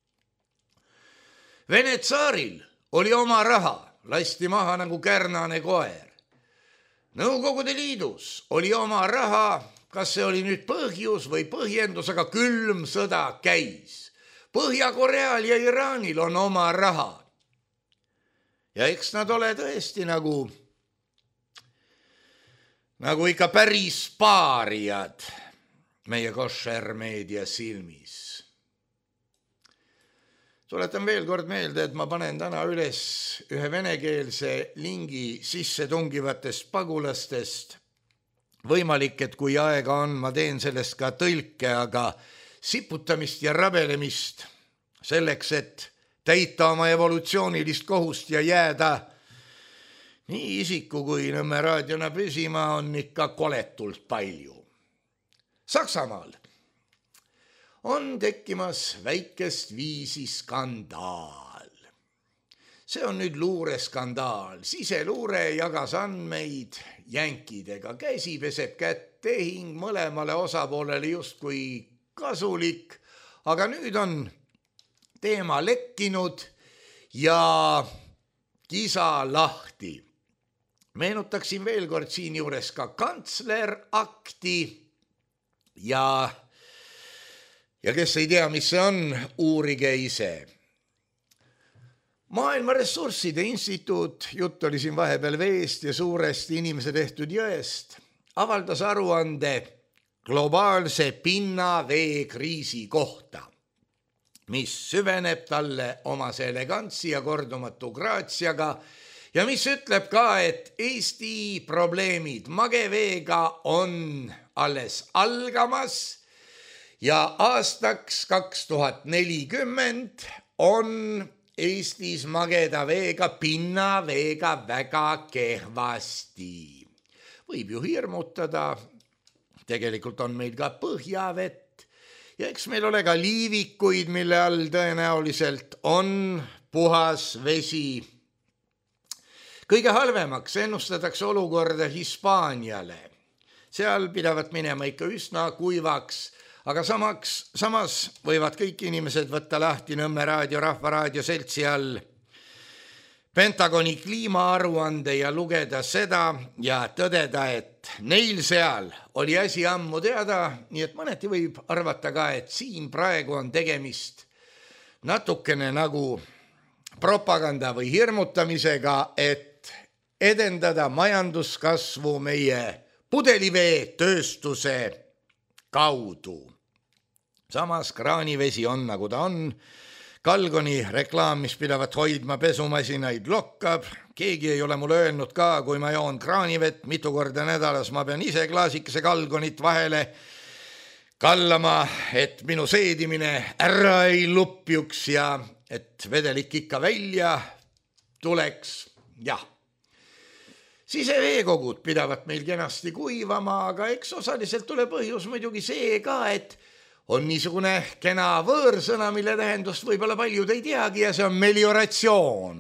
Vene tsaaril oli oma raha, lasti maha nagu kärnane koer. Nõukogude Liidus oli oma raha, kas see oli nüüd põhjus või põhjendus, aga külm sõda käis. Põhja-Koreal ja Iraanil on oma raha. Ja eks nad ole tõesti nagu ikka päris paarijad meie koššermeedia silmis. Tuletan veel kord meelde, et ma panen täna üles ühe venekeelse lingi sisse tungivatest pagulastest. Võimalik, et kui aega on, ma teen sellest ka tõlke, aga siputamist ja rabelemist selleks, et täita oma evolutsioonilist kohust ja jääda nii isiku kui Nõmme raadiona püsima on ikka koletult palju. Saksamaal on tekkimas väikest viisi skandaal. See on nüüd luureskandaal. Siseluure jagas andmeid jänkidega. Käsi peseb kätt, tehing mõlemale osapoolele justkui kasulik, aga nüüd on teema lekkinud ja kisa lahti. Meenutaksin veel kord siin juures ka kantslerakti, ja kes ei tea, mis see on, uurige ise. Maailma Ressursside Instituut, jutt oli siin vahepeal veest ja suurest inimese tehtud jõest, avaldas aruande globaalse pinnaveekriisi kohta, mis süveneb talle omase elegantsi ja kordumatu graatsiaga ja mis ütleb ka, et Eesti probleemid mageveega on alles algamas ja aastaks 2040 on Eestis mageda veega, pinnaveega väga kehvasti. Võib ju hirmutada, tegelikult on meil ka põhjavett ja eks meil ole ka liivikuid, mille all tõenäoliselt on puhas vesi. Kõige halvemaks ennustatakse olukorda Hispaaniale. Seal pidavat minema ikka üsna kuivaks, aga samas võivad kõik inimesed võtta lahti Nõmme Raadio, Rahvaraadio seltsi all Pentagoni kliimaaruande ja lugeda seda ja tõdeda, et neil seal oli asi ammu teada, nii et mõneti võib arvata ka, et siin praegu on tegemist natukene nagu propaganda või hirmutamisega, et edendada majanduskasvu meie pudeliveetööstuse kaudu. Samas kraanivesi on nagu ta on, Kalgoni reklaam, mis pidavat hoidma pesumasinaid lokkab, keegi ei ole mulle öelnud ka, kui ma joon kraanivett mitu korda nädalas, ma pean ise klaasikese Kalgonit vahele kallama, et minu seedimine ära ei lupjuks ja et vedelik ikka välja tuleks, jah. Siseveekogud pidavat meil kenasti kuivama, aga eks osaliselt tule põhjus muidugi see ka, et on niisugune kena võõrsõna, mille tähendust võib-olla paljud ei teagi ja see on melioratsioon.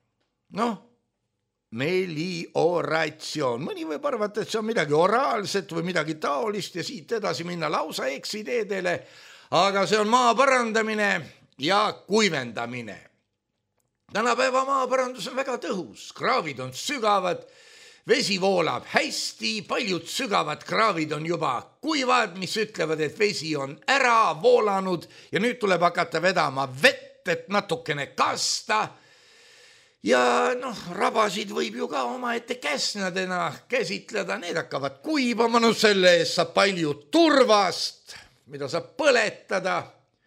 Melioratsioon. Mõni võib arvata, et see on midagi oraalset või midagi taolist ja siit edasi minna lausa eksiteedele, aga see on maa parandamine ja kuivendamine. Tänapäeva maaparandus on väga tõhus, kraavid on sügavad, vesi voolab hästi, paljud sügavad kraavid on juba kuivad, mis ütlevad, et vesi on ära voolanud ja nüüd tuleb hakata vedama vett, et natukene kasta. Ja rabasid võib ju ka omaette käsnadena käsitleda, need hakkavad kuivama, selle eest saab palju turvast, mida saab põletada.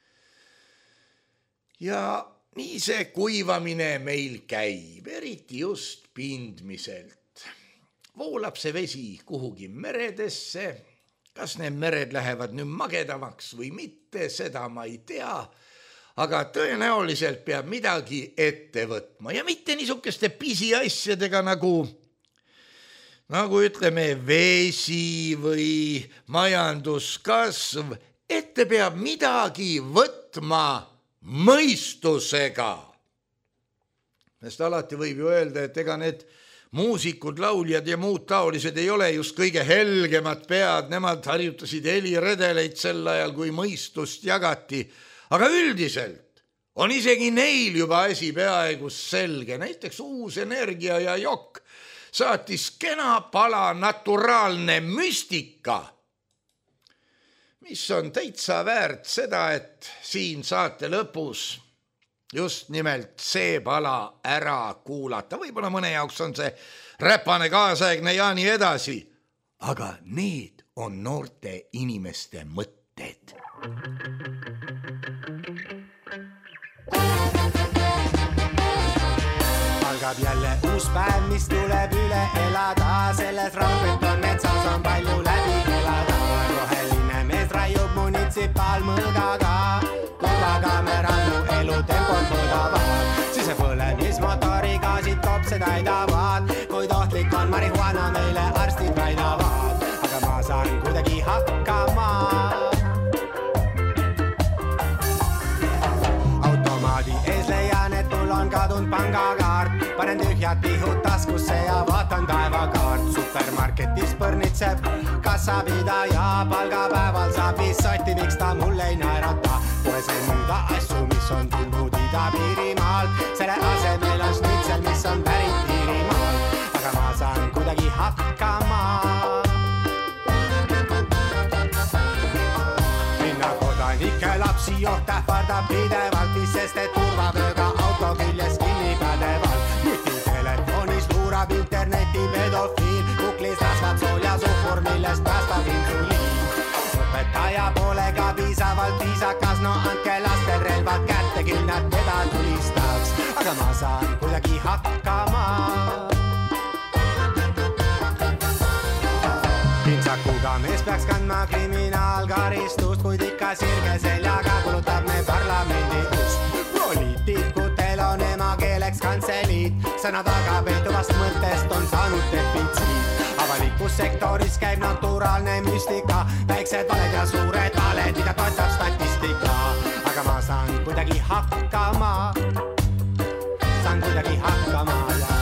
Ja nii see kuivamine meil käib, eriti just pindmiselt. Voolab see vesi kuhugi meredesse, kas need mered lähevad nüüd magedamaks või mitte, seda ma ei tea, aga tõenäoliselt peab midagi ette võtma ja mitte niisuguste pisiasjadega nagu ütleme vesi või majanduskasv, ette peab midagi võtma mõistusega. Sest alati võib ju öelda, et ega need muusikud, lauljad ja muud taolised ei ole just kõige helgemad pead, nemad harjutasid heliredeleid sel ajal, kui mõistust jagati, aga üldiselt on isegi neil juba asi peaaegu selge, näiteks Uus Energia ja Jokk saatis kena pala naturaalne müstika, mis on täitsa väärt seda, et siin saate lõpus just nimelt see pala ära kuulata. Võib-olla mõne jaoks on see räpane kaasaegne ja nii edasi, aga need on noorte inimeste mõtted. Algab jälle uus päev, mis tuleb üle elada, selles raudbeton metsas on palju läbi elada. Roheline mees raiub munitsipaalmõõgaga, kurvaga me rannu elutempot mõõdavad. Sisepõlemismotori gaasid kopse täidavad, kuid ohtlik on marihuana, meile arstid väidavad, aga ma saan kuidagi hakkama. Automaadi ees leian, et mul on kadunud pangakaart, panen tühjad tihud taskusse ja vaatan taevakaart. Supermarketis põrnitseb kassapidaja, palgapäeval saab 5 sotti, miks ta mulle ei naerata. Poes ei müüda asju, mis on tulnud Ida-Piirimaalt, selle asemel on schnitzel, mis on pärit Iirimaalt, aga ma saan kuidagi hakkama. sest et turvavööga auto küljes kinni pädeval. Nutitelefonis luurab interneti pedofiil, kuklis rasvad sool ja suhkur, millest päästab insuliin. Õpetaja pole ka piisavalt viisakas, no andke lastel relvad kätte, küll nad teda tulistaks, aga ma saan kuidagi hakkama. Pintsakuga mees peaks kandma kriminaalkaristust, kuid ikka sirge seljaga kulutab me parlamendi ust. Poliitikutel on emakeeleks kantseliit, sõna taga peituvast mõttest on saanud defitsiit. Avalikus sektoris käib naturaalne müstika, väiksed valed ja suured valed, mida toetab statistika. Aga ma saan kuidagi hakkama, saan kuidagi hakkama ja...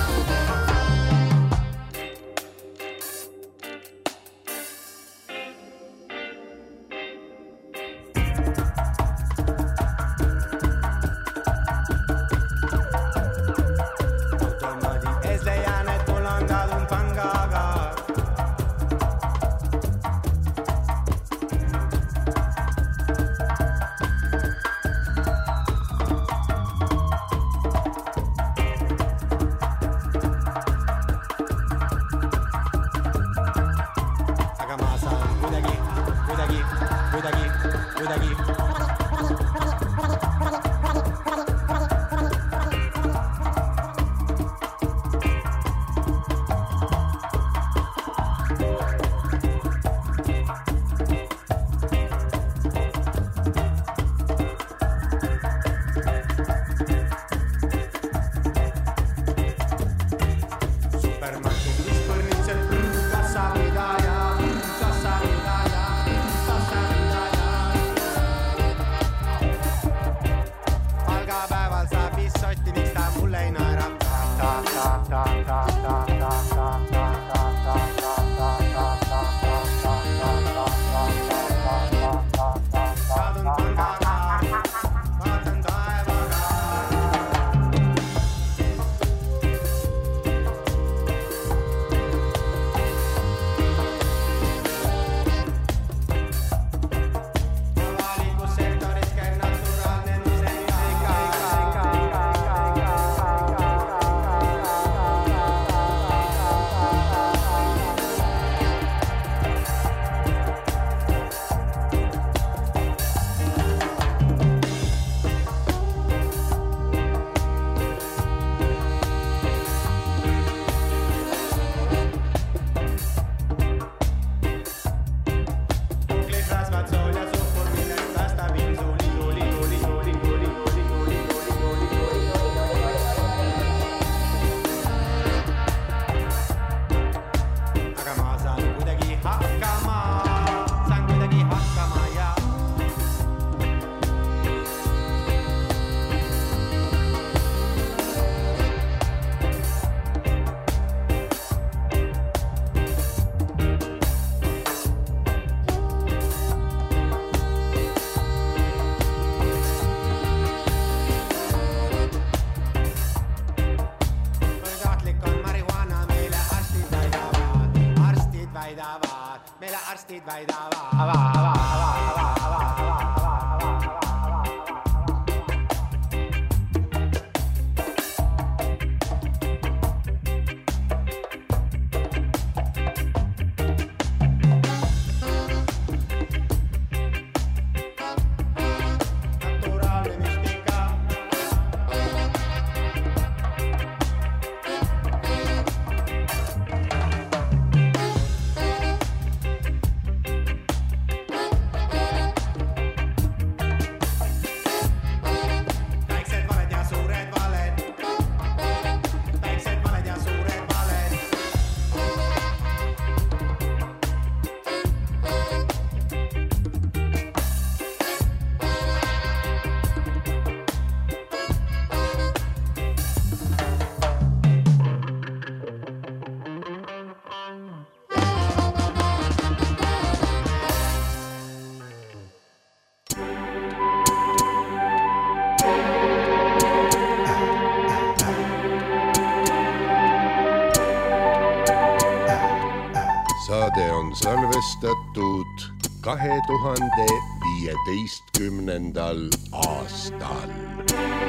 saade on salvestatud 2005. 15. aastal.